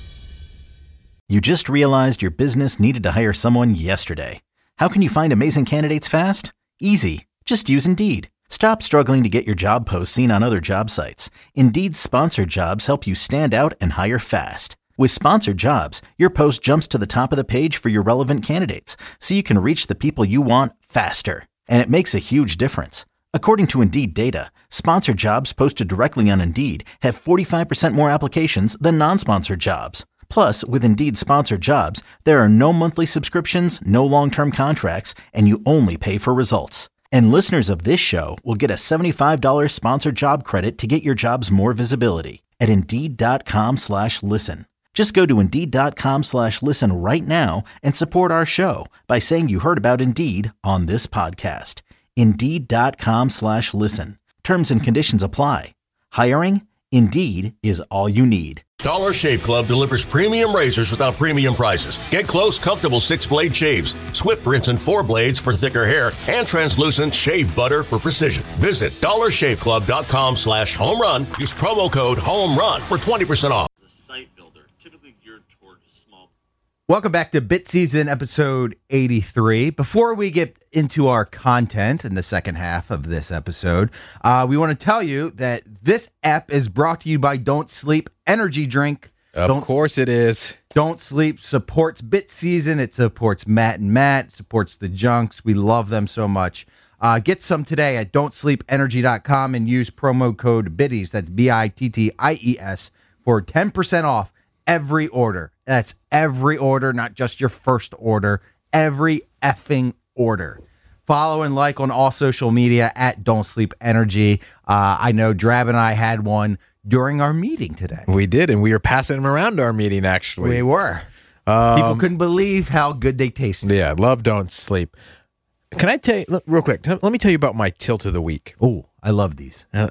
You just realized your business needed to hire someone yesterday. How can you find amazing candidates fast? Easy. Just use Indeed. Stop struggling to get your job posts seen on other job sites. Indeed's sponsored jobs help you stand out and hire fast. With sponsored jobs, your post jumps to the top of the page for your relevant candidates, so you can reach the people you want faster. And it makes a huge difference. According to Indeed data, sponsored jobs posted directly on Indeed have forty-five percent more applications than non-sponsored jobs. Plus, with Indeed sponsored jobs, there are no monthly subscriptions, no long-term contracts, and you only pay for results. And listeners of this show will get a seventy-five dollars sponsored job credit to get your jobs more visibility at Indeed.com slash listen. Just go to Indeed.com slash listen right now and support our show by saying you heard about Indeed on this podcast. Indeed.com slash listen. Terms and conditions apply. Hiring? Indeed is all you need. Dollar Shave Club delivers premium razors without premium prices. Get close, comfortable six-blade shaves, swift rinse and four blades for thicker hair, and translucent shave butter for precision. Visit dollarshaveclub.com slash home run. Use promo code home run for twenty percent off. Site builder, typically geared toward small. Welcome back to Bit Season episode eighty-three. Before we get into our content in the second half of this episode, uh, we want to tell you that this ep is brought to you by Don't Sleep Energy Drink. Of Don't course it is. Don't Sleep supports Bit Season. It supports Matt and Matt. It supports the Junks. We love them so much. Uh, get some today at don't sleep energy dot com and use promo code BITTIES. That's B I T T I E S for ten percent off every order. That's every order, not just your first order. Every effing order. Follow and like on all social media at Don't Sleep Energy. Uh, I know Drab and I had one during our meeting today. We did, and we were passing them around our meeting, actually. We were. Um, People couldn't believe how good they tasted. Yeah, love Don't Sleep. Can I tell you, look, real quick, t- let me tell you about my tilt of the week. Oh, I love these. Uh,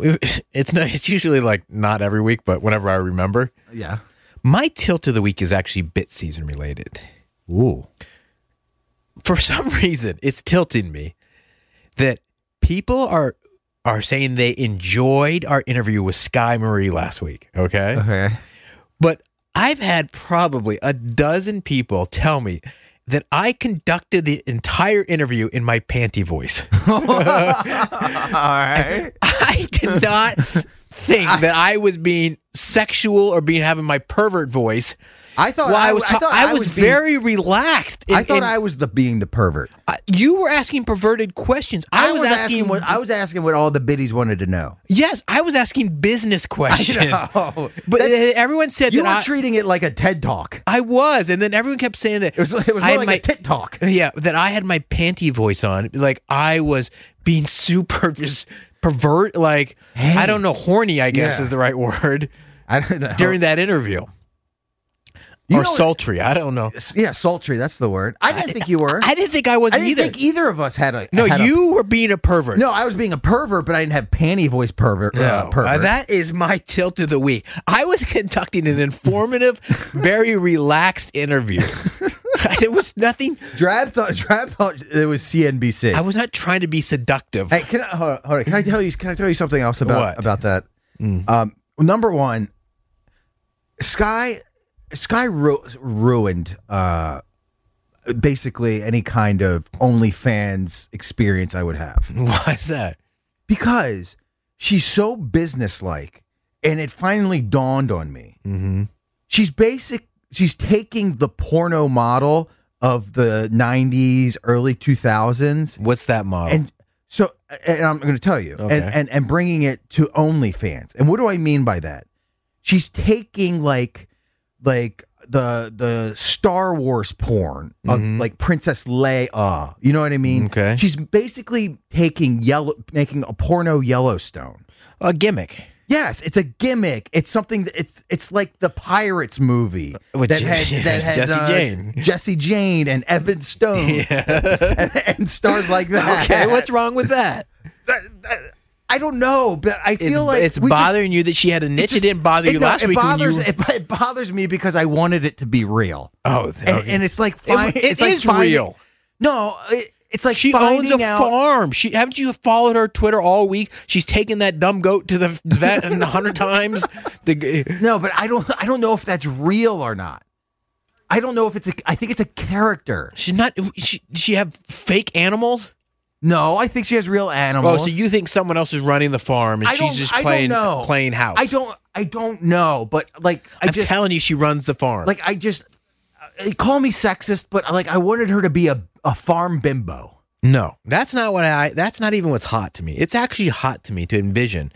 it's not, it's usually like not every week, but whenever I remember. Yeah. My tilt of the week is actually Bit Season related. Ooh. for some reason, it's tilting me that people are are saying they enjoyed our interview with Sky Marie last week. Okay. Okay. But I've had probably a dozen people tell me that I conducted the entire interview in my panty voice. All right. I did not think that I was being sexual or being having my pervert voice. I thought Well, I, I was. I, ta- thought I I was, was being- very relaxed. in- I thought in- I was the being the pervert. I- you were asking perverted questions. I, I was, asking. what I was asking what all the biddies wanted to know. yes, I was asking business questions. know. But That- uh, everyone said You that were I, treating it like a TED talk. I was, and then everyone kept saying that It was. It was I more had like my, a tit talk. Yeah, that I had my panty voice on, like I was being super just pervert, like I don't know, horny. I guess Yeah. is the right word I don't know. during that interview. You or know- sultry. I don't know. Yeah, sultry. That's the word. I didn't think you were. I didn't think I I was didn't either. think either of us had a. no, had a- you were being a pervert. No, I was being a pervert, but I didn't have panty voice pervert. No, uh, pervert. uh, that is my tilt of the week. I was conducting an informative, very relaxed interview. It was nothing. Drab thought. Drab thought it was C N B C. I was not trying to be seductive. Hey, can I, hold on, hold on. Can I tell you? Can I tell you something else about What? about that? Um, number one, Sky, Sky ru- ruined uh, basically any kind of OnlyFans experience I would have Why is that? because she's so businesslike, and it finally dawned on me. Mm-hmm. She's basic. She's taking the porno model of the nineties, early two thousands, What's that model? and so, and I'm going to tell you, Okay. and, and and bringing it to OnlyFans. And what do I mean by that? She's taking like, like the the Star Wars porn of like Princess Leia. You know what I mean? Okay. She's basically taking yellow, making a porno Yellowstone. a gimmick. Yes, it's a gimmick. It's something. That it's it's like the Pirates movie With that Je- had, yes, that had Jesse uh, Jane. Jesse Jane, and Evan Stone, and, and stars like that. Okay, what's wrong with that? I don't know, but I feel It's, like it's we just- bothering you that she had a niche. It, just- didn't bother it- you no, last it week. Bothers, when you... it, it bothers me because I wanted it to be real. Oh, and, okay. and it's like fine, it it's like is finding- real. No, it, it's like She owns finding a out. farm. She haven't you followed her Twitter all week? She's taken that dumb goat to the vet a hundred times. The, No, but I don't. I don't know if that's real or not. I don't know if it's a. I think it's a character. she's not. She, does she have fake animals? No, I think she has real animals. Oh, so you think someone else is running the farm and I don't, she's just I playing don't know. playing house? I don't. I don't know. But like, I I'm just telling you, she runs the farm. like I just uh, call me sexist, but like I wanted her to be a a farm bimbo. No, that's not what I. That's not even what's hot to me. It's actually hot to me to envision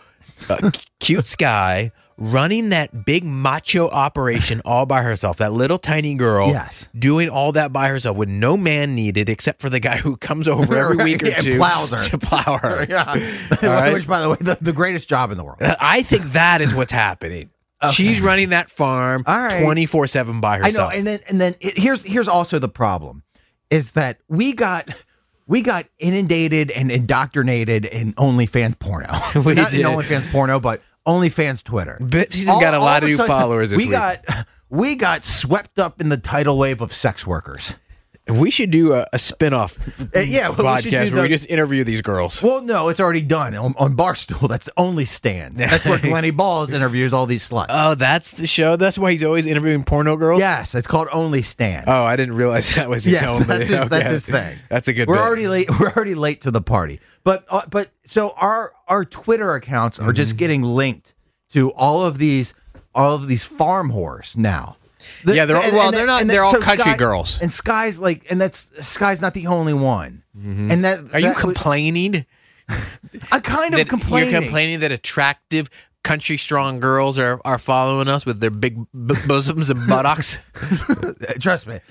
a c- cute Sky running that big macho operation all by herself. That little tiny girl, Yes. doing all that by herself with no man needed except for the guy who comes over every week or And two plows her. to plow her. Yeah, right. which by the way, the, the greatest job in the world. I think that is what's happening. She's running that farm All right. twenty-four seven by I know, herself. and then and then it, here's here's also the problem, is that we got we got inundated and indoctrinated in OnlyFans porno. We Not did. in OnlyFans porno, but OnlyFans Twitter. But she's All- got a all lot of of a new sudden, followers this we week. got we got swept up in the tidal wave of sex workers. We should do a, a spin-off Uh, yeah, well, we should podcast do where we the- just interview these girls. Well, no, it's already done on, on Barstool. That's only stands. That's where Glenny Balls interviews all these sluts. Oh, that's the show. That's why he's always interviewing porno girls. Yes, it's called Only Stands. Oh, I didn't realize that was his Yes, own. that's his, Okay. that's his thing. That's a good. We're bit. already late. We're already late to the party. But uh, but so our our Twitter accounts are Mm-hmm. just getting linked to all of these all of these farm whores now. The- Yeah, they're all- well, they're not- and they're all so country Sky- girls. And Sky's like, and that's Sky's not the only one. And that Are you that- complaining? I'm kind of that complaining. You're complaining that attractive country strong girls are, are following us with their big b- bosoms and buttocks. Trust me.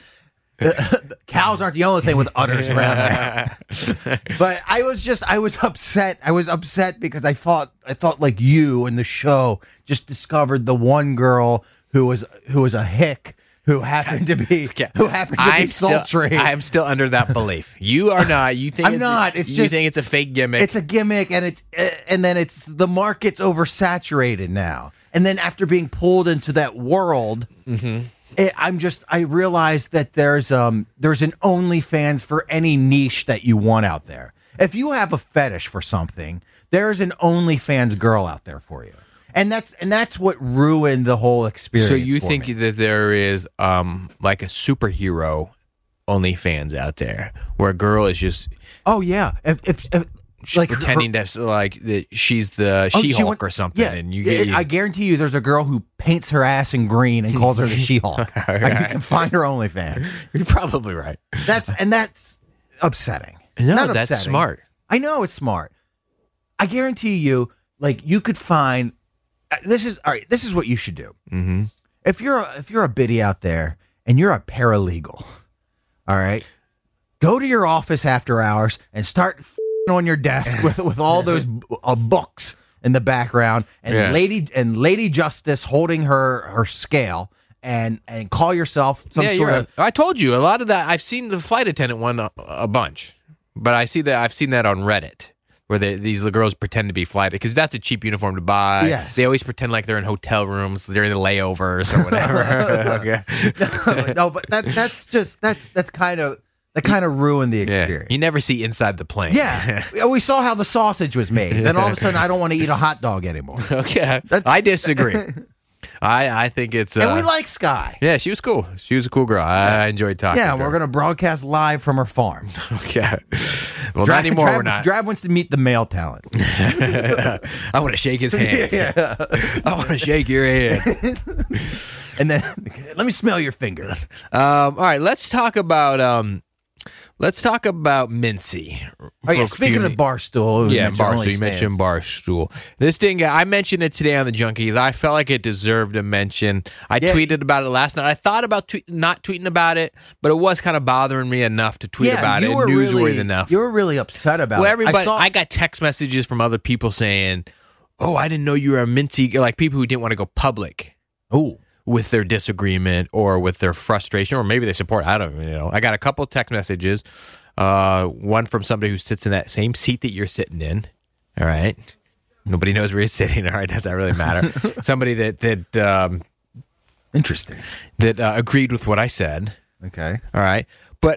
Cows aren't the only thing with udders around there. But I was just I was upset. I was upset because I thought I thought like you in the show just discovered the one girl who was who was a hick who happened to be who happened to I'm be sultry. Still, I'm still under that belief. You are not. You think I'm it's, not. It's you just- think it's a fake gimmick. It's a gimmick, and it's uh, and then it's the market's oversaturated now. And then after being pulled into that world, it, I'm just I realized that there's um there's an OnlyFans for any niche that you want out there. If you have a fetish for something, there's an OnlyFans girl out there for you. And that's and that's what ruined the whole experience. So you for think me. that there is um like a superhero OnlyFans out there where a girl is just Oh yeah. If if, if like pretending her, that's like that she's the oh, she She-Hulk went- or something, yeah, and you yeah, get you, I guarantee you there's a girl who paints her ass in green and calls her the She-Hulk. Like, you can find her OnlyFans. you're probably right. That's and that's upsetting. No, Not that's upsetting. smart. I know it's smart. I guarantee you, like you could find. uh, This is all right. This is what you should do. Mm-hmm. If you're a, if you're a biddy out there and you're a paralegal, all right, go to your office after hours and start f***ing on your desk with with all those uh, books in the background and Yeah. lady and Lady Justice holding her her scale and and call yourself some yeah, sort you're of. right. I told you a lot of that. I've seen the flight attendant one a, a bunch, but I see that I've seen that on Reddit where they, these girls pretend to be flight because that's a cheap uniform to buy. Yes. They always pretend like they're in hotel rooms during the layovers or whatever. Okay. No, but that that's just that's that's kind of that kind of ruined the Yeah. experience. You never see inside the plane. Yeah, we saw how the sausage was made. Then all of a sudden, I don't want to eat a hot dog anymore. Okay. That's- I disagree. I I think it's. Uh, And we like Sky. Yeah, she was cool. She was a cool girl. I, I enjoyed talking. Yeah, to we're her. gonna broadcast live from her farm. Okay. Well, not anymore. Drab, we're not. Drab wants to meet the male talent. I want to shake his hand. I want to shake your hand. And then let me smell your finger. Um, all right, let's talk about um, let's talk about Mincy. Oh, yeah, For speaking few- of Barstool, yeah, mentioned Barstool. You OnlyFans. mentioned Barstool. This thing, I mentioned it today on the Junkies. I felt like it deserved a mention. I Yeah. tweeted about it last night. I thought about tweet, not tweeting about it, but it was kind of bothering me enough to tweet Yeah, about you it. were Newsworthy really, enough. You were really upset about Well, it. everybody, I saw, I got text messages from other people saying, "Oh, I didn't know you were a Mincy." Like people who didn't want to go public oh, with their disagreement or with their frustration, or maybe they support. I don't you know. I got a couple of text messages. Uh, one from somebody who sits in that same seat that you're sitting in. All right, nobody knows where you're sitting. All right, does that really matter? Somebody that that um, interesting. that uh, agreed with what I said. Okay. All right, but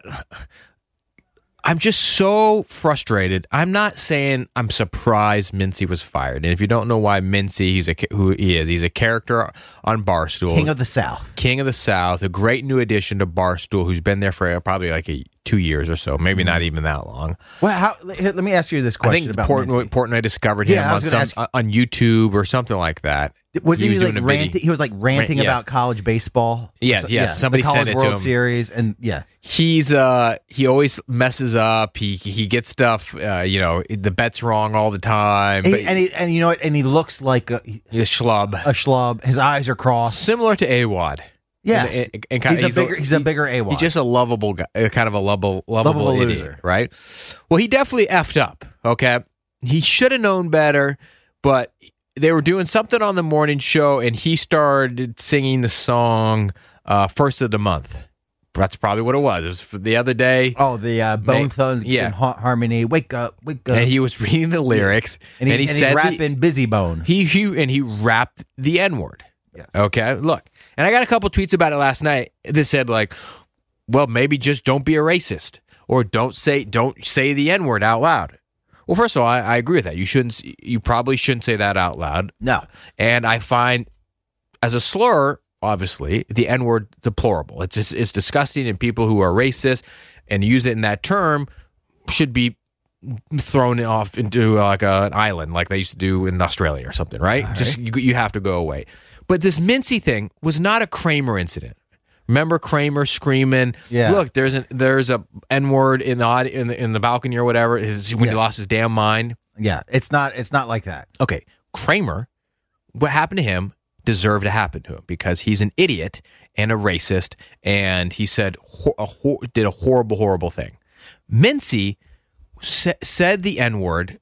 I'm just so frustrated. I'm not saying I'm surprised Mincy was fired. And if you don't know why Mincy, he's a who he is, he's a character on Barstool, King of the South. King of the South, a great new addition to Barstool, who's been there for probably like a, two years or so, maybe not even that long. Well, how, here, let me ask you this I question think about Portnoy, Mincy. Portnoy discovered him Yeah, I on was gonna some ask- on YouTube or something like that. Was he, was like doing a video. ranting? He was like ranting Ran- yeah. about college baseball. Yeah, So- yeah, somebody the College sent it to World him. Series, and yeah, He's uh he always messes up. He he gets stuff. Uh, you know the bet's wrong all the time. He- But and he and you know what? And he looks like a, he's a schlub, a schlub. His eyes are crossed. similar to AWOD. Yes, And- and- and kind- he's, a bigger. He's a he- bigger A W A. He's just a lovable guy, uh, kind of a lovable, lovable, Lovable idiot, loser. right? Well, he definitely effed up. Okay, he should have known better, but they were doing something on the morning show, and he started singing the song uh, "First of the Month." That's probably what it was. It was for the other day, oh the uh, Bone They- Thugs yeah. and ha- Harmony. Wake up, wake up. and he was reading the lyrics, and, he, and he and said he's the- rapping Busy Bone. He, he and he rapped the N word. Yes. Okay, look, and I got a couple tweets about it last night that said like, well, maybe just don't be a racist or don't say don't say the N word out loud. Well, first of all, I, I agree with that. You shouldn't. You probably shouldn't say that out loud. No, And I find as a slur, obviously, the N word deplorable. It's, it's it's disgusting, and people who are racist and use it in that term should be thrown off into like a, an island, like they used to do in Australia or something, right? Just you, you have to go away. But this Mincy thing was not a Kramer incident. Remember Kramer screaming, Yeah. "Look, there's an there's a N word in the audi- in the in the balcony or whatever." His, when Yes. he lost his damn mind. yeah, it's not. It's not like that. Okay, Kramer, what happened to him deserved to happen to him because he's an idiot and a racist, and he said hor- a hor- did a horrible, horrible thing. Mincy sa- said the N word,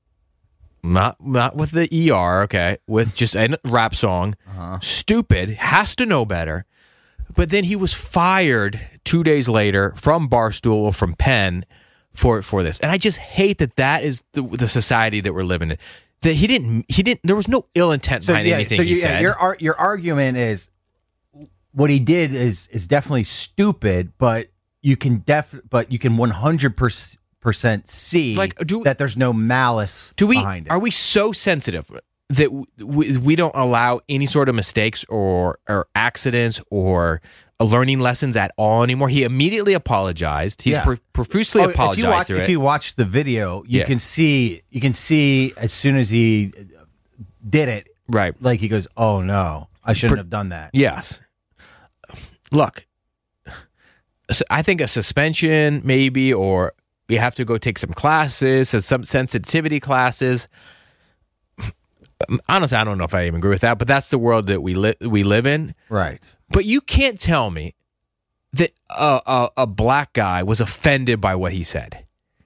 not not with the E R, okay, with just a rap song. Stupid, has to know better. But then he was fired two days later from Barstool or from Penn for for this, and I just hate that that is the, the society that we're living in. That he didn't he didn't there was no ill intent behind yeah, anything so he you, yeah, said. your ar- your argument is what he did is is definitely stupid, but you can def but you can one hundred percent see Like, do- that there's no malice Do we behind it. are we so sensitive that w- we, we don't allow any sort of mistakes or or accidents or uh, learning lessons at all anymore? He immediately apologized. He's Yeah. pro- profusely Oh, apologized if you watch, through if it. you watch the video, you Yeah. can see you can see as soon as he did it, Right. like he goes, "Oh no, I shouldn't have done that." Yes. Look, s- I think a suspension maybe, or you have to go take some classes, some sensitivity classes. Honestly, I don't know if I even agree with that, but that's the world that we li- we live in. Right. But you can't tell me that a, a, a black guy was offended by what he said.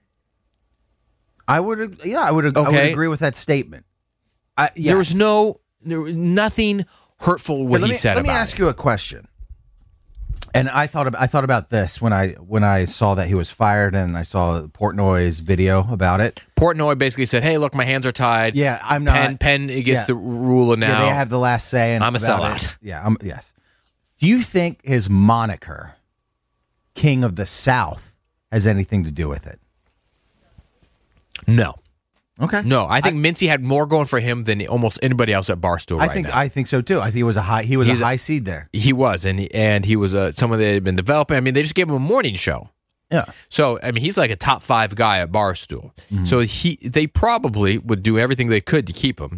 I would, yeah, I would, I would Okay. agree with that statement. I, yes. There was no, there was nothing hurtful what Let he me, said Let me about ask it. you a question. And I thought about, I thought about this when I when I saw that he was fired, and I saw Portnoy's video about it. Portnoy basically said, "Hey, look, my hands are tied. Yeah, I'm not. Penn, Penn gets yeah. the rule now. Yeah, they have the last say. And I'm a about sellout." it. Yeah, I'm, yes. Do you think his moniker, King of the South, has anything to do with it? No, Okay. no. I think Mincy had more going for him than almost anybody else at Barstool I right think now. I think so too. I think he was a high. He was He's a a- high seed there. He was, and he, and he was uh, someone that had been developing. I mean, they just gave him a morning show. Yeah. So, I mean, he's like a top five guy at Barstool. So he, they probably would do everything they could to keep him.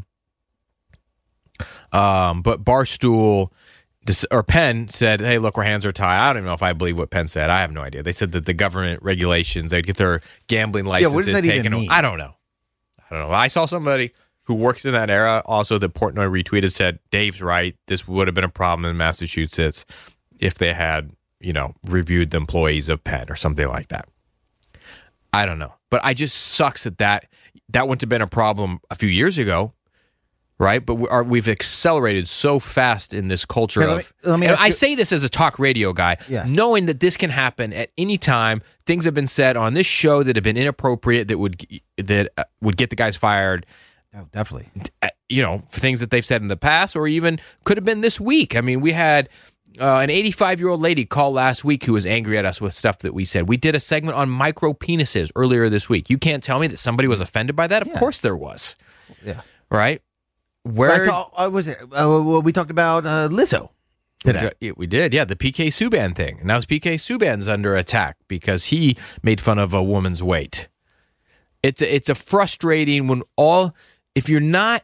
Um, but Barstool dis- or Penn said, "Hey, look, our hands are tied." I don't even know if I believe what Penn said. I have no idea. They said that the government regulations, they'd get their gambling what licenses does that even taken. mean? I don't know. I don't know. I saw somebody who works in that era also that Portnoy retweeted said, "Dave's right. This would have been a problem in Massachusetts if they had, you know, reviewed the employees of Penn or something like that." I don't know. But I just sucks that that, that wouldn't have been a problem a few years ago, right? But we are, we've accelerated so fast in this culture Hey, let of... me- let me and ask I you- say this as a talk radio guy, Yes. knowing that this can happen at any time. Things have been said on this show that have been inappropriate that would that uh, would get the guys fired. Oh, definitely. uh, You know, for things that they've said in the past, or even could have been this week. I mean, we had uh, an eighty-five-year-old lady call last week who was angry at us with stuff that we said. We did a segment on micro penises earlier this week. You can't tell me that somebody was offended by that. Of Yeah. course there was. Yeah. Right? Where Right, uh, uh, was it? Uh, well, we talked about uh, Lizzo today. Yeah, we did, yeah, the P K Subban thing. And now P K Subban's under attack because he made fun of a woman's weight. It's a, it's a frustrating when all if you're not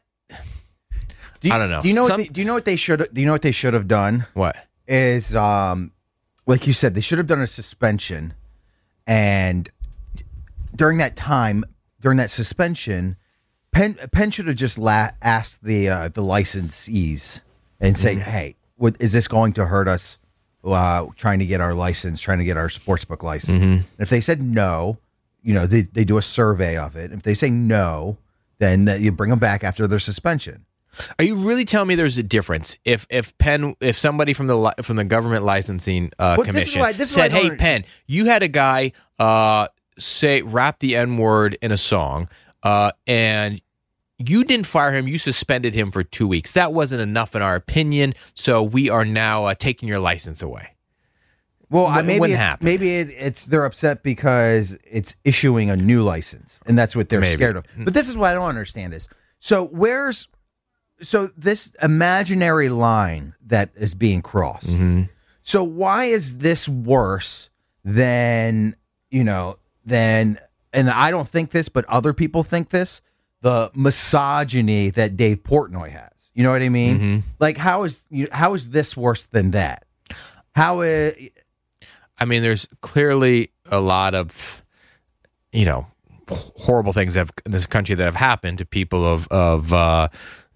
Do you, I don't know. Do you know? Some- what they, do you know what they should? Do you know what they should have done? what? Is um, like you said, they should have done a suspension, and during that time, during that suspension, Penn Penn should have just la- asked the uh, the licensees and say, Mm-hmm. "Hey, what, is this going to hurt us? Uh, trying to get our license, trying to get our sportsbook license." Mm-hmm. And if they said no, you know, they they do a survey of it. If they say no, then that you bring them back after their suspension. Are you really telling me there's a difference if if Penn if somebody from the li- from the government licensing uh, Well, this is commission why- this is said, why I "Hey don't- Penn, you had a guy uh, say rap the N word in a song, uh, and you didn't fire him, you suspended him for two weeks. That wasn't enough in our opinion, so we are now uh, taking your license away." Well, I Wh- maybe wouldn't it's, happen. maybe it, it's they're upset because it's issuing a new license, and that's what they're Maybe. scared of. But this is what I don't understand is so where's so this imaginary line that is being crossed. Mm-hmm. So why is this worse than you know than and I don't think this, but other people think this the misogyny that Dave Portnoy has. You know what I mean? Mm-hmm. Like how is you, how is this worse than that? How is I mean, there's clearly a lot of, you know, horrible things that have, in this country that have happened to people of of uh,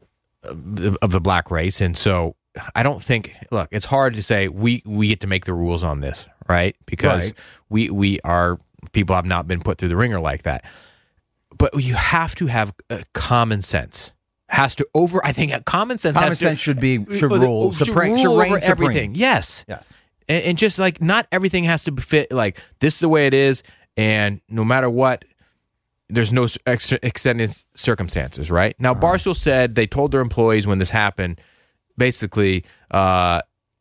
of the black race, and so I don't think. Look, it's hard to say we we get to make the rules on this, right? Because Right. we we are people have not been put through the ringer like that. But you have to have uh, common sense. Has to over. I think common sense. Common has to, sense should be should uh, rule should supreme, rule should reign over supreme. everything. Yes. Yes. And, and just like not everything has to fit like this is the way it is, and no matter what, there's no ex- extended circumstances, right? Now, Barstool said they told their employees when this happened, basically, uh,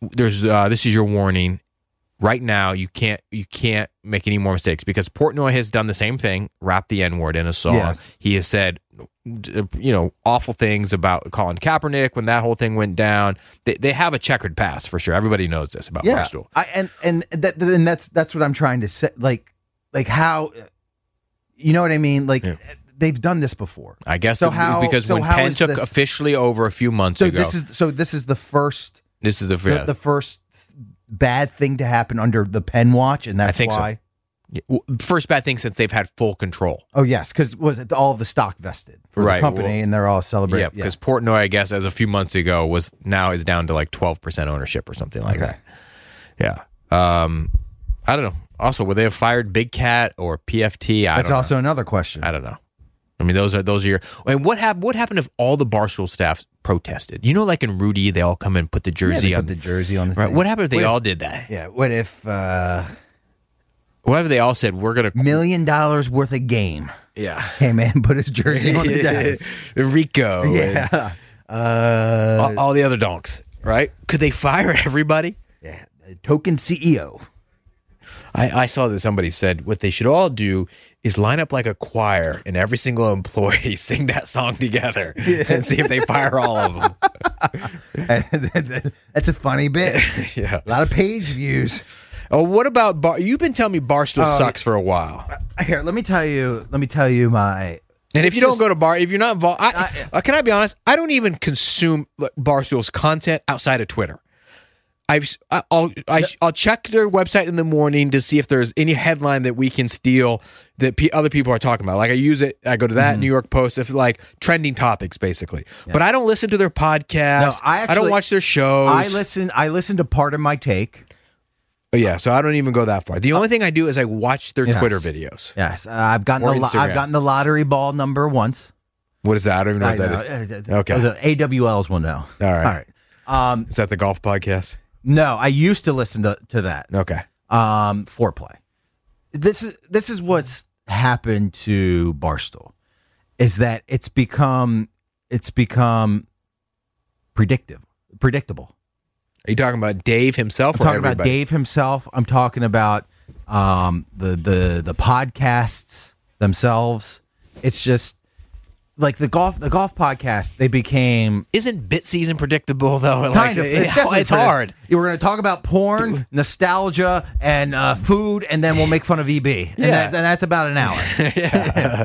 there's uh, this is your warning. Right now, you can't you can't make any more mistakes because Portnoy has done the same thing, rapped the N-word in a song. Yes. He has said, you know, awful things about Colin Kaepernick when that whole thing went down. They they have a checkered past for sure. Everybody knows this about Yeah, Barstool. I, and and that and that's that's what I'm trying to say. Like like how, you know what I mean? Like Yeah. they've done this before. I guess So it- how- because so when how Penn is took this- officially over a few months So ago, this is so this is the first this is the, the, yeah. the first bad thing to happen under the Penn watch, and that's I think so. why. Yeah, w- first bad thing since they've had full control. Oh yes, because was it all of the stock vested for Right, the company, well, and they're all Yeah, celebrating. because Portnoy, I guess, as a few months ago, was now is down to like twelve percent ownership or something like Okay. that. Yeah. Um, I don't know. Also, would they have fired Big Cat or P F T? I That's don't also another question. know. I don't know. I mean, those are those are your. And what happened? What happened if all the Barstool staff protested? You know, like in Rudy, they all come and put the Yeah, jersey they on. put the jersey on the right. thing. What happened if they What if- all did that? Yeah. What if uh, What if they all said we're gonna? million dollars worth of game Yeah. came in and put his jersey on the desk? Rico. and Yeah. Uh, all, all the other donks. Right? Could they fire everybody? yeah. Token C E O. I, I saw that somebody said what they should all do is line up like a choir and every single employee sing that song together and see if they fire all of them. That's a funny bit. Yeah. A lot of page views. Oh, what about Bar? You've been telling me Barstool Oh, sucks for a while. Here, let me tell you. Let me tell you my. And if it's you don't just- go to Bar, if you're not involved, I, uh, can I be honest? I don't even consume like, Barstool's content outside of Twitter. I've I- I'll I, I'll check their website in the morning to see if there's any headline that we can steal that pe other people are talking about. Like I use it, I go to that New York Post, if like trending topics basically. But I don't listen to their podcast. No, I I don't actually- watch their shows. I listen. I listen to part of my take. Oh, yeah, so I don't even go that far. The only thing I do is I watch their Yes. Twitter videos. Yes, uh, I've gotten Or the lo- Instagram. I've gotten the lottery ball number once. What is that? I don't even know I what know. that is. Uh, uh, Okay. uh, A W Ls will know. All right. All right. Um, Is that the golf podcast? no, I used to listen to to that. Okay. Um, foreplay. This is this is what's happened to Barstool, is that it's become it's become predictive, predictable. Are you talking about Dave himself I'm or talking everybody? about Dave himself. I'm talking about um, the the the podcasts themselves. It's just like the golf the golf podcast. They became Isn't bit season predictable though? Like, kind of it- it's, definitely it's predictable. hard. We're going to talk about porn, nostalgia, and uh, food, and then we'll make fun of E B. And Yeah. that, then that's about an hour.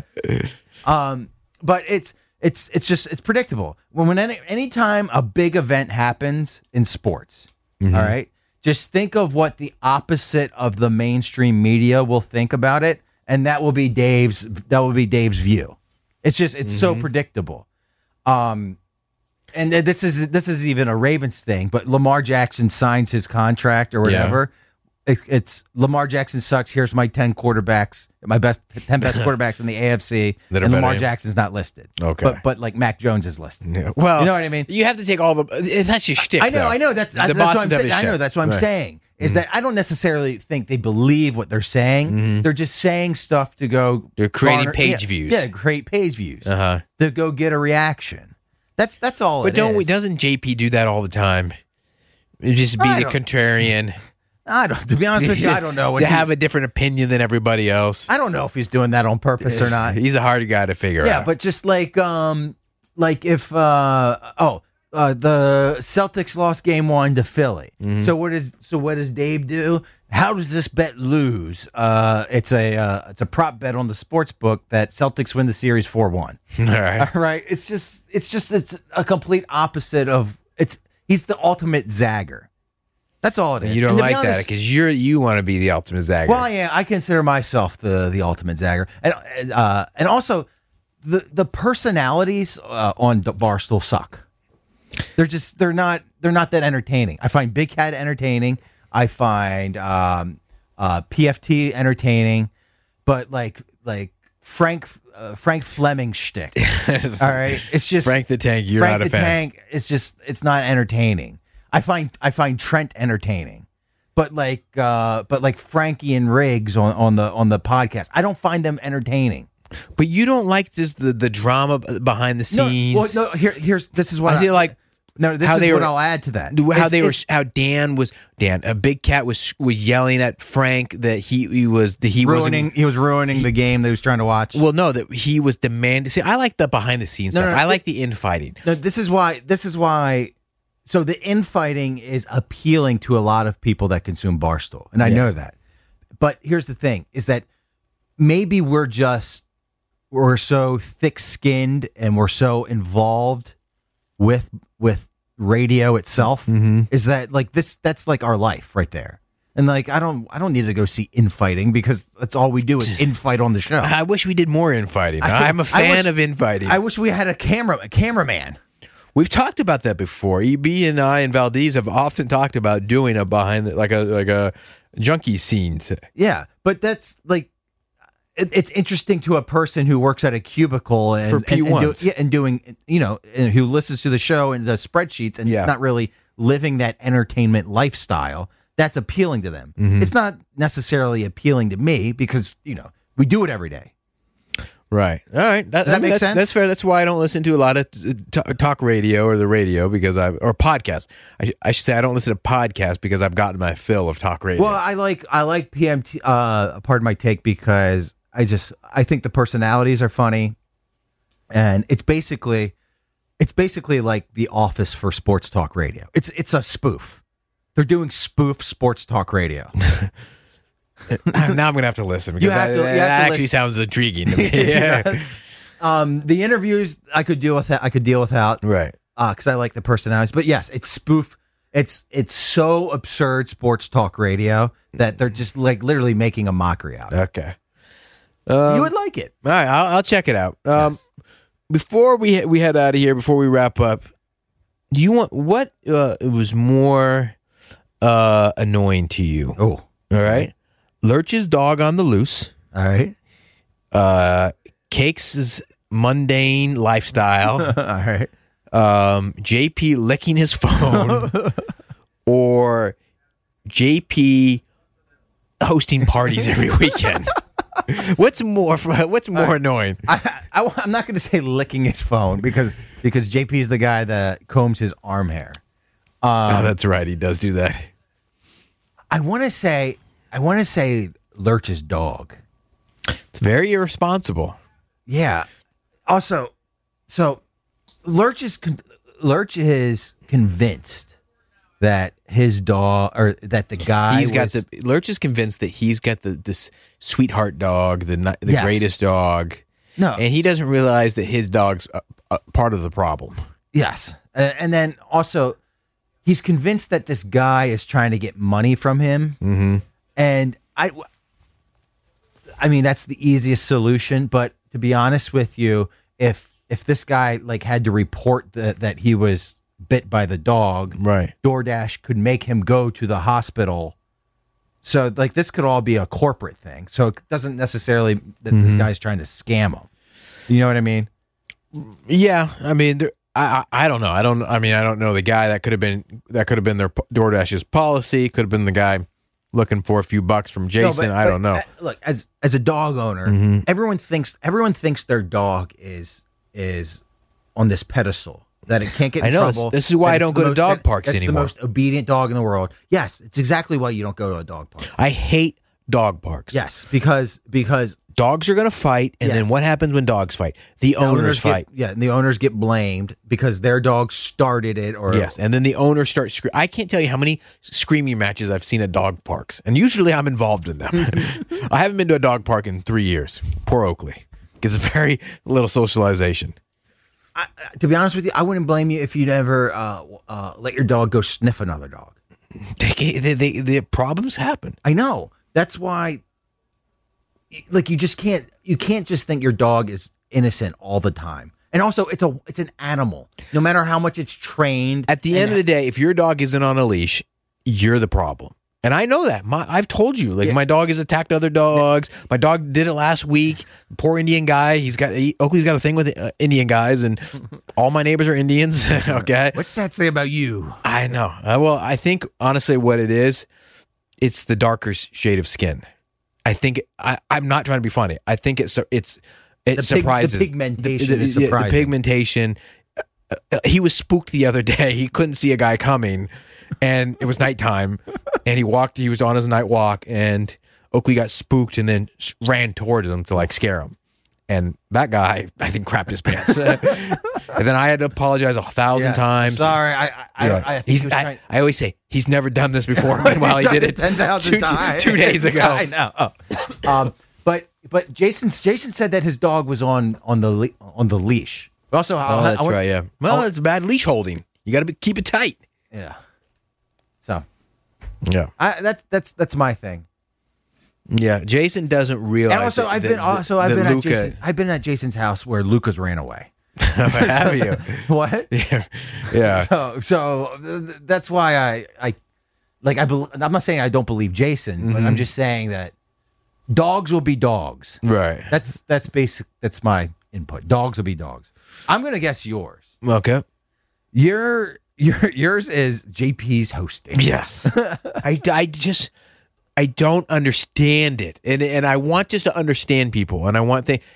um, but it's it's it's just it's predictable. When when any anytime a big event happens in sports, Mm-hmm. all right, just think of what the opposite of the mainstream media will think about it, and that will be Dave's that will be Dave's view. It's just it's so predictable. Um, and th- this is this is even a Ravens thing, but Lamar Jackson signs his contract or whatever. It, it's Lamar Jackson sucks. Here's my ten quarterbacks, my best ten best quarterbacks in the A F C, That are and better Lamar than- Jackson's not listed. Okay. but but like Mac Jones is listed. Yeah. Well, You know what I mean? You have to take all the. That's just shtick. I know, though. I know. That's, The that's, Boston what I'm stuff saying. is I know. shtick. That's what I'm Right. saying. Is that I don't necessarily think they believe what they're saying. Mm-hmm. They're just saying stuff to go. They're creating garner- page yeah, views. Yeah, create page views Uh huh. to go get a reaction. That's that's all. But it don't we? is. Doesn't J P do that all the time? Just be I the don't- contrarian. I don't. To be honest with you, I don't know. What to he- have a different opinion than everybody else. I don't know if he's doing that on purpose or not. He's a hard guy to figure Yeah, out. but just like um, like if uh oh uh the Celtics lost game one to Philly. Mm-hmm. So what is so what does Dave do? How does this bet lose? Uh, it's a uh, it's a prop bet on the sports book that Celtics win the series four one. all right. All right, it's just it's just it's a complete opposite of it's. He's the ultimate zagger. That's all it is. You don't And to be like that honest- because you're you want to be the ultimate zagger. well, yeah, I consider myself the the ultimate zagger, and uh, and also the the personalities uh, on the Barstool suck. They're just they're not they're not that entertaining. I find Big Cat entertaining. I find um, uh, P F T entertaining, but like like Frank uh, Frank Fleming shtick. All right, it's just Frank the Tank, you're Frank not a the fan. Tank. It's just it's not entertaining. I find I find Trent entertaining, but like uh, but like Frankie and Riggs on, on the on the podcast, I don't find them entertaining. But you don't like just the, the drama behind the No, scenes. well, no. Here here's this is what I feel like No, this how is they what were, I'll add to that. How It's- they were, it's- how Dan was Dan. A Big Cat was was yelling at Frank that he he was that he ruining. wasn't. He was ruining the game that he was trying to watch. Well, no, that he was demanding. See, I like the behind the scenes No, stuff. no, no, I like it- the infighting. No, this is why. This is why. So the infighting is appealing to a lot of people that consume Barstool, and I Yeah. know that. But here's the thing: is that maybe we're just we're so thick-skinned and we're so involved with with radio itself. Mm-hmm. Is that like this? That's like our life right there. And like I don't I don't need to go see infighting because that's all we do is infight on the show. I wish we did more infighting. I- I'm a I fan wish- of infighting. I wish we had a camera a cameraman. We've talked about that before. E B and I and Valdez have often talked about doing a behind the, like a like a junkie scene. Yeah, but that's like it, it's interesting to a person who works at a cubicle and For and, and, do, P ones. yeah, and doing you know and who listens to the show and does spreadsheets and Yeah. it's not really living that entertainment lifestyle. That's appealing to them. Mm-hmm. It's not necessarily appealing to me because you know we do it every day. Right. All right. That, Does that I mean, make that's, sense? That's fair. That's why I don't listen to a lot of t- t- talk radio or the radio because I or podcast. I, sh- I should say I don't listen to podcasts because I've gotten my fill of talk radio. Well, I like I like P M T. Uh, pardon my take because I just I think the personalities are funny, and it's basically it's basically like The Office for sports talk radio. It's it's a spoof. They're doing spoof sports talk radio. now I'm gonna have to listen because You have that, to- you that have to actually listen. sounds intriguing to me. Yeah. Um, the interviews I could deal with. I could deal without. Right. because I like the personalities. But yes, it's spoof. It's it's so absurd sports talk radio that they're just like literally making a mockery out of it. Okay. Um, You would like it. All right, I'll, I'll check it out. Um, Yes. Before we we head out of here, before we wrap up, do you want what uh, was more uh, annoying to you? Oh, All right, Lurch's dog on the loose, all right, uh, Cakes' mundane lifestyle, all right. um, J P licking his phone, or J P hosting parties every weekend. What's more? What's more annoying? I, I, I'm not going to say licking his phone because because J P is the guy that combs his arm hair. oh, that's right. He does do that. I want to say I want to say Lurch's dog. It's very irresponsible. Yeah. Also, so Lurch is con- Lurch is convinced that his dog or that the guy He's got was- the Lurch is convinced that he's got the this sweetheart dog, the ni- the Yes. greatest dog. No. and he doesn't realize that his dog's a, a part of the problem. Yes. Uh, and then also, he's convinced that this guy is trying to get money from him. Mm-hmm. And I, I mean, that's the easiest solution. But to be honest with you, if if this guy like had to report that that he was bit by the dog, Right. DoorDash could make him go to the hospital. So like this could all be a corporate thing. So it doesn't necessarily that this guy's trying to scam him. You know what I mean? Yeah, I mean, there, I, I I don't know. I don't. I mean, I don't know the guy that could have been that could have been their DoorDash's policy. Could have been the guy looking for a few bucks from No, Jason. but- I but, don't know. uh, look, as as a dog owner, everyone thinks everyone thinks their dog is is on this pedestal that it can't get in I know, trouble. this is why that I it's don't the go to most- dog that- parks that's anymore. the most obedient dog in the world. Yes, it's exactly why you don't go to a dog park. I hate dog parks. Yes, because because Dogs are going to fight, and then Yes. what happens when dogs fight? The, the owners, get- fight. yeah, and the owners get blamed because their dog started it. Or Yes, and then the owners start screaming. I can't tell you how many screaming matches I've seen at dog parks, and usually I'm involved in them. I haven't been to a dog park in three years. Poor Oakley. Gets very little socialization. I, to be honest with you, I wouldn't blame you if you never uh, uh, let your dog go sniff another dog. They, they, they, the problems happen. I know. That's why, like, you just can't. You can't just think your dog is innocent all the time. And also, it's a it's an animal. No matter how much it's trained. At the and- end of the day, if your dog isn't on a leash, you're the problem. And I know that. My, I've told you, like Yeah. my dog has attacked other dogs. My dog did it last week. Poor Indian guy. He's got he, Oakley's got a thing with uh, Indian guys, and all my neighbors are Indians. Okay, what's that say about you? I know. Uh, well, I think honestly, what it is, it's the darker s- shade of skin. I think I, I'm not trying to be funny. I think it's it's it The pig- the surprises pigmentation is yeah, surprising. The pigmentation. uh, he was spooked the other day. He couldn't see a guy coming, and it was nighttime, and he walked. He was on his night walk, and Oakley got spooked and then ran towards him to like scare him. And that guy, I think, crapped his pants. And then I had to apologize a thousand Yeah, times. Sorry, I I, You know, I, I, think he's, he was I, trying- I always say he's never done this before. Meanwhile, he He's did done it ten thousand two, times. two days ago. I know. Oh. um, but but Jason Jason said that his dog was on on the le- on the leash. Also, Oh, that's right. Yeah. Well, I- it's bad leash holding. You got to keep it tight. yeah. So Yeah. I, that's that's that's my thing. Yeah. Jason doesn't realize. And also, that- I've that- been also I've that been at Luca- Jason, I've been at Jason's house where Lucas ran away. Have you? What? Yeah. Yeah. So so th- that's why I I like I bel I'm not saying I don't believe Jason, but Mm-hmm. I'm just saying that dogs will be dogs. Right. That's that's basic. That's my input. Dogs will be dogs. I'm gonna guess yours. Okay. Your your yours is J P's hosting. Yes. I, I just I don't understand it, and and I want just to understand people, and I want they.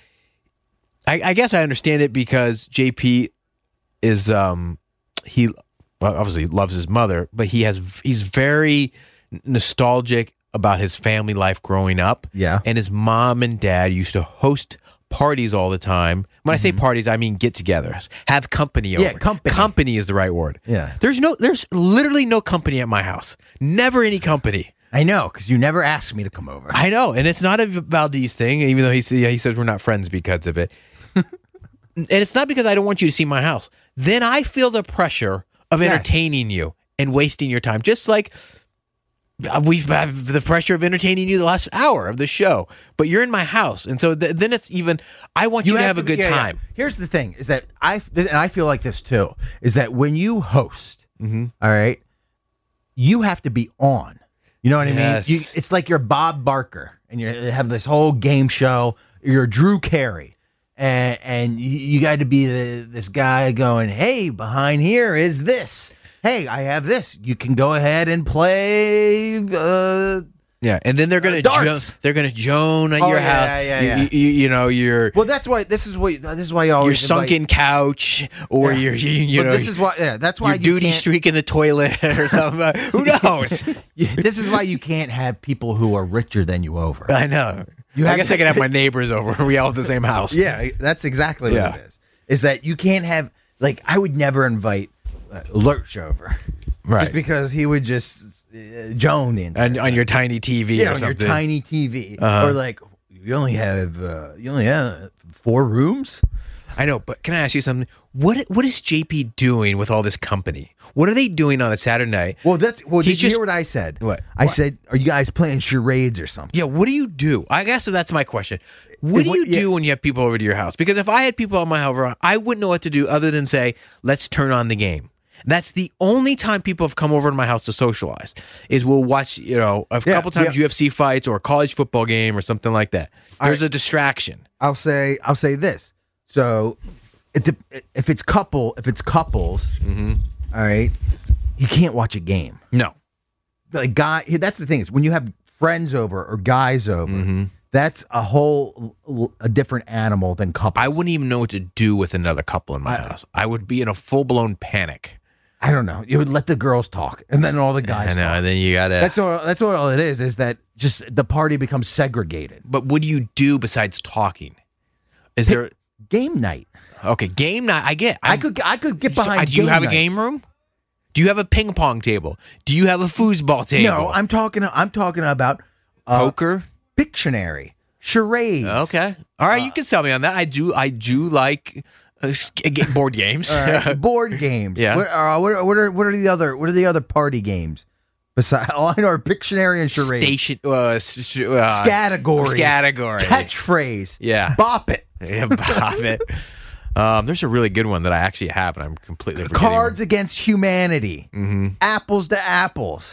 I, I guess I understand it because J P is um he well, obviously loves his mother, but he has he's very nostalgic about his family life growing up. Yeah. And his mom and dad used to host parties all the time. When I say parties, I mean get-togethers. Have company over. Yeah, company. Company is the right word. Yeah. There's no there's literally no company at my house. Never any company. I know, because you never asked me to come over. I know, and it's not a Valdez thing, even though he yeah, he says we're not friends because of it. And it's not because I don't want you to see my house. Then I feel the pressure of Yes. entertaining you and wasting your time, just like we've had the pressure of entertaining you the last hour of the show. But you're in my house, and so th- then it's even. I want you, to have a good yeah, yeah. time. Here's the thing: is that I and I feel like this too. Is that when you host, Mm-hmm. all right, you have to be on. You know what Yes. I mean? You, it's like you're Bob Barker, and you have this whole game show. You're Drew Carey, and and you, you got to be the, this guy going, "Hey, behind here is this. Hey, I have this. You can go ahead and play." Uh, Yeah, and then they're gonna Uh, darts. jo- they're gonna Joan at Oh, your yeah, house. yeah, yeah, You- yeah. You, you know your well, that's why. This is what. This is why you your always sunken couch or Yeah. your you, you But know this is why. Yeah, that's why your you duty can't- streak in the toilet or something. Uh, Who knows? Yeah, this is why you can't have people who are richer than you over. I know. You I have guess to- I can have my neighbors over. We all have the same house. Yeah, that's exactly Yeah. what it is. Is that you can't have like I would never invite uh, Lurch over, Right. Just because he would just uh, Joan the entire And on your tiny T V yeah, or on your something. tiny T V, Uh-huh. or like you only have uh, you only have four rooms. I know, but can I ask you something? What What is J P doing with all this company? What are they doing on a Saturday night? Well, that's well. He Did you just- hear what I said? What? I What? said, are you guys playing charades or something? Yeah, what do you do? I guess that's my question. What do What- you yeah. do when you have people over to your house? Because if I had people on my house, I wouldn't know what to do other than say, let's turn on the game. That's the only time people have come over to my house to socialize is we'll watch, you know, a Yeah, couple times yeah. U F C fights or a college football game or something like that. There's a distraction. I'll say I'll say this. So, it, de- if it's couple, if it's couples, Mm-hmm. all right, you can't watch a game. No. Like guy, that's the thing is when you have friends over or guys over, Mm-hmm. that's a whole a different animal than couples. I wouldn't even know what to do with another couple in my house. I would be in a full blown panic. I don't know. You would let the girls talk, and then all the guys. I know. talk. And then you got to. That's all. That's what all it is. Is that just the party becomes segregated? But what do you do besides talking? Is there. Game night. Okay, game night. I get. I I'm- could. I could get So, behind. uh, do you game have a night. game room? Do you have a ping pong table? Do you have a foosball table? No, I'm talking. I'm talking about uh, poker. Pictionary, charades. Okay, all right. you can sell me on that. I do. I do like uh, s- g- board games. All right, board games. Yeah. What, uh, what, are- what are what are the other what are the other party games? Besides, all I know are Pictionary and charades. Station. Uh, s- s- uh, Categories. Category. Catchphrase. Yeah. Bop it. Yeah, Bob it. Um, there's a really good one that I actually have, and I'm completely forgetting. Cards Against Humanity. Mm-hmm. Apples to apples.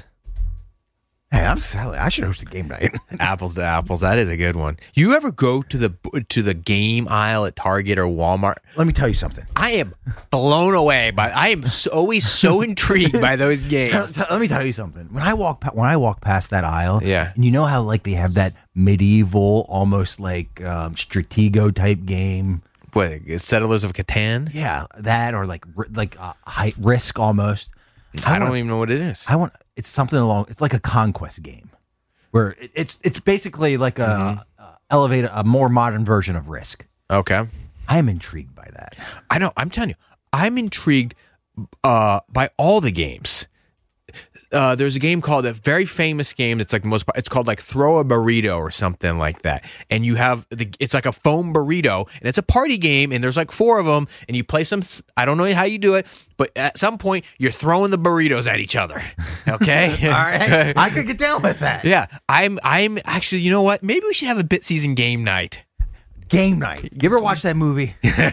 Hey, I'm selling. I should host a game night. Apples to apples. That is a good one. You ever go to the to the game aisle at Target or Walmart? Let me tell you something. I am blown away by. I am so, always so intrigued by those games. Let me tell you something. When I walk pa- when I walk past that aisle, Yeah. and you know how like they have that medieval, almost like um, Stratego type game. What, Settlers of Catan? Yeah, that or like ri- like uh, high risk almost. I, I don't want- even know what it is. I want it's something along. It's like a conquest game, where it, it's it's basically like a Mm-hmm. uh, elevate a more modern version of Risk. Okay. I am intrigued by that. I know. I'm telling you, I'm intrigued uh, by all the games. Uh, there's a game called a very famous game that's like the most. It's called like Throw a Burrito or something like that. And you have the. It's like a foam burrito, and it's a party game. And there's like four of them, and you play some. I don't know how you do it, but at some point you're throwing the burritos at each other. Okay. All right, I could get down with that. Yeah, I'm. I'm actually. You know what? Maybe we should have a bit season game night. Game night. You ever watch that movie?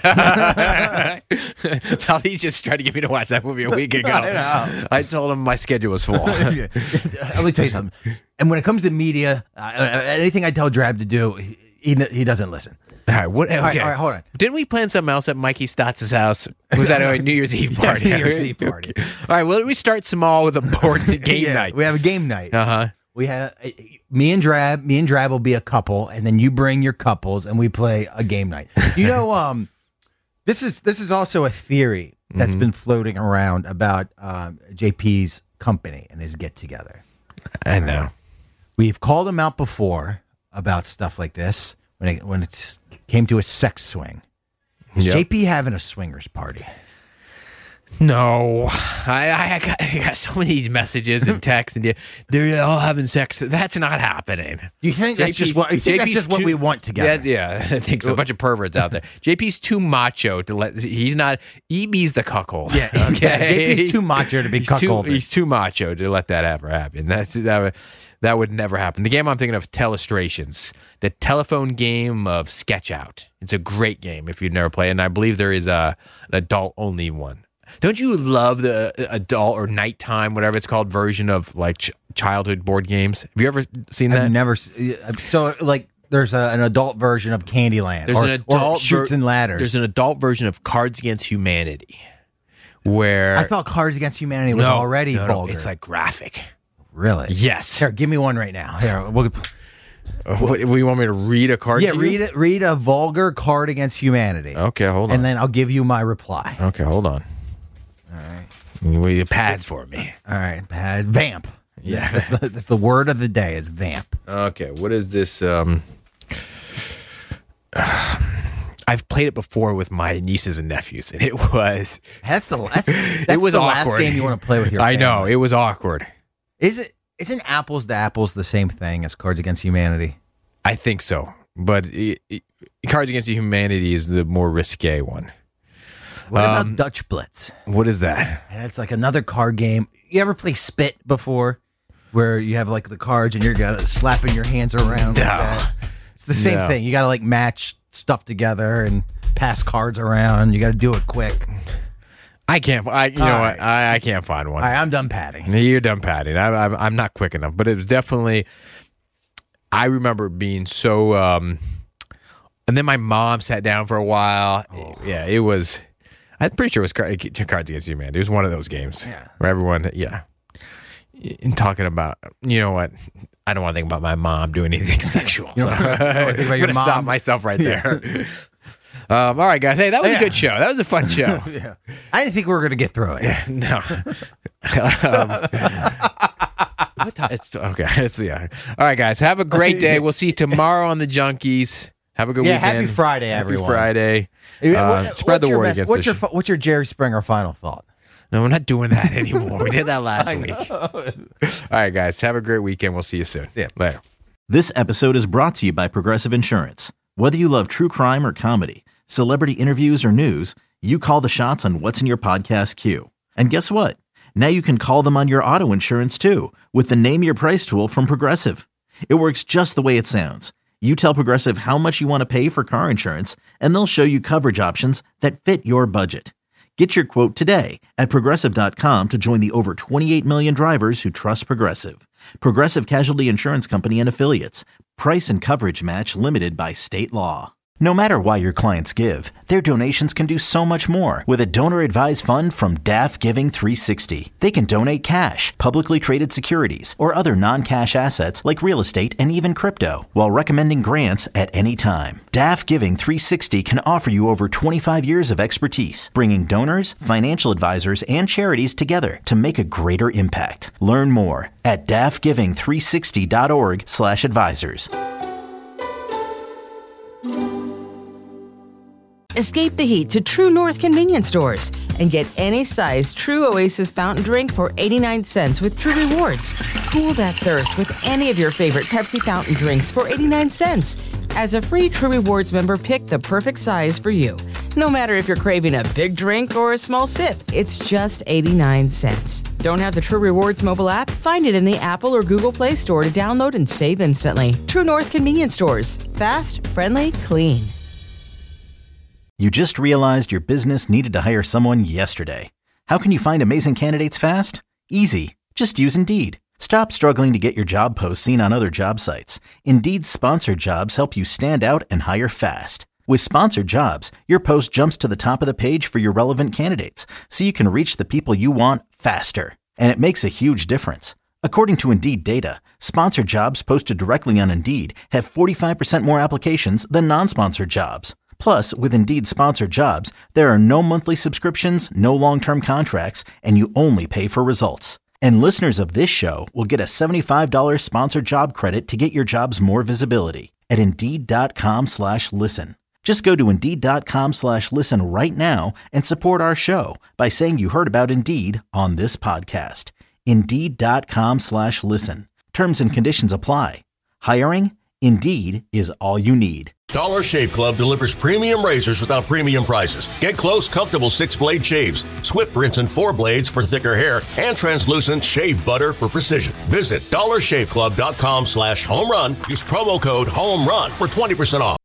He just tried to get me to watch that movie a week ago. I know. I told him my schedule was full. Let me tell you something. And when it comes to media, uh, anything I tell Drab to do, he he, he doesn't listen. All right, what? Okay. All right, all right, hold on. Didn't we plan something else at Mikey Stotts' house? Was that a New Year's Eve party? Yeah, New Year's Eve party. Okay. All right, well, we start small with a board game Yeah, night. We have a game night. Uh huh. We have uh, me and Drab. Me and Drab will be a couple, and then you bring your couples, and we play a game night. You know, um, this is this is also a theory that's Mm-hmm. been floating around about um, J P's company and his get together. I know. We've called him out before about stuff like this when it when it came to a sex swing. Is Yep. J P having a swingers party? No, I, I, got, I got so many messages and texts, and they're all having sex. That's not happening. You think that's just what? You think that's J P's just what too- we want together? Yeah, yeah, I think so. A bunch of perverts out there. J P's too macho to let. He's not. E B's the cuckold. Yeah, okay. J P's too macho to be he's too, cuckolded. he's too macho to let that ever happen. That's that. Would, that would never happen. The game I'm thinking of, Telestrations, the telephone game of Sketch Out. It's a great game if you've never played, and I believe there is a an adult only one. Don't you love the adult or nighttime, whatever it's called, version of like ch- childhood board games? Have you ever seen that? I've never. s- So like, there's a, an adult version of Candyland. There's or, an adult or Shoots ver- and Ladders. There's an adult version of Cards Against Humanity, where I thought Cards Against Humanity was no, already no, no, vulgar. it's like graphic. really? Yes. Here, give me one right now. Here, we'll, Uh, What, you want me to read a card? yeah, to you? read it. Read a vulgar Card Against Humanity. Okay, hold on. And then I'll give you my reply. okay, hold on. All right. You need a pad for me. All right, bad vamp. Yeah. that's the, that's the word of the day. Is vamp. Okay, what is this? Um, I've played it before with my nieces and nephews, and it was That's the that's, that's it was the awkward. last game you want to play with your. I know family. it was awkward. Is it? Isn't apples to apples the same thing as Cards Against Humanity? I think so, but it, it, Cards Against Humanity is the more risque one. What Um, about Dutch Blitz? What is that? And it's like another card game. You ever play Spit before, where you have like the cards and you're got slapping your hands around? No. Like that? It's the same No. thing. You got to like match stuff together and pass cards around. You got to do it quick. I can't. I you know All what? right. I, I can't find one. All right, I'm done patting. You're done patting. I, I'm I'm not quick enough, but it was definitely. I remember being so. Um, and then my mom sat down for a while. Yeah, it was. I'm pretty sure it was Car- Cards Against Humanity. It was one of those games Yeah. where everyone, yeah, and talking about, you know what? I don't want to think about my mom doing anything sexual. You So don't wanna think about I'm your going to stop mom? myself right there. um, all right, guys. Hey, that was Yeah. a good show. That was a fun show. Yeah. I didn't think we were going to get through it. No. um, what time? It's okay. It's yeah. All right, guys. Have a great day. We'll see you tomorrow on the Junkies. Have a good Yeah, weekend. happy Friday, Happy everyone. Friday. What- Uh, what's spread the your word best- against what's the your sh- fi- What's your Jerry Springer final thought? No, we're not doing that anymore. We did that last week. All right, guys. Have a great weekend. We'll see you soon. Yeah. Later. This episode is brought to you by Progressive Insurance. Whether you love true crime or comedy, celebrity interviews or news, you call the shots on what's in your podcast queue. And guess what? Now you can call them on your auto insurance too with the Name Your Price tool from Progressive. It works just the way it sounds. You tell Progressive how much you want to pay for car insurance, and they'll show you coverage options that fit your budget. Get your quote today at Progressive dot com to join the over twenty-eight million drivers who trust Progressive. Progressive Casualty Insurance Company and Affiliates. Price and coverage match limited by state law. No matter why your clients give, their donations can do so much more with a donor-advised fund from D A F Giving three sixty. They can donate cash, publicly traded securities, or other non-cash assets like real estate and even crypto, while recommending grants at any time. D A F Giving three sixty can offer you over twenty-five years of expertise, bringing donors, financial advisors, and charities together to make a greater impact. Learn more at D A F giving three sixty dot org slash advisors. Escape the heat to True North convenience stores and get any size True Oasis fountain drink for eighty-nine cents with True Rewards. Cool that thirst with any of your favorite Pepsi fountain drinks for eighty-nine cents. As a free True Rewards member, pick the perfect size for you. No matter if you're craving a big drink or a small sip, it's just eighty-nine cents. Don't have the True Rewards mobile app? Find it in the Apple or Google Play Store to download and save instantly. True North convenience stores. Fast, friendly, clean. You just realized your business needed to hire someone yesterday. How can you find amazing candidates fast? Easy. Just use Indeed. Stop struggling to get your job posts seen on other job sites. Indeed's sponsored jobs help you stand out and hire fast. With sponsored jobs, your post jumps to the top of the page for your relevant candidates, so you can reach the people you want faster. And it makes a huge difference. According to Indeed data, sponsored jobs posted directly on Indeed have forty-five percent more applications than non-sponsored jobs. Plus, with Indeed sponsored jobs, there are no monthly subscriptions, no long-term contracts, and you only pay for results. And listeners of this show will get a seventy-five dollars sponsored job credit to get your jobs more visibility at Indeed.com slash listen. Just go to Indeed.com slash listen right now and support our show by saying you heard about Indeed on this podcast. Indeed.com slash listen. Terms and conditions apply. Hiring? Indeed is all you need. Dollar Shave Club delivers premium razors without premium prices. Get close, comfortable six-blade shaves, Swift rinse and four blades for thicker hair, and translucent shave butter for precision. Visit dollarshaveclub.com slash home run. Use promo code HOME RUN for twenty percent off.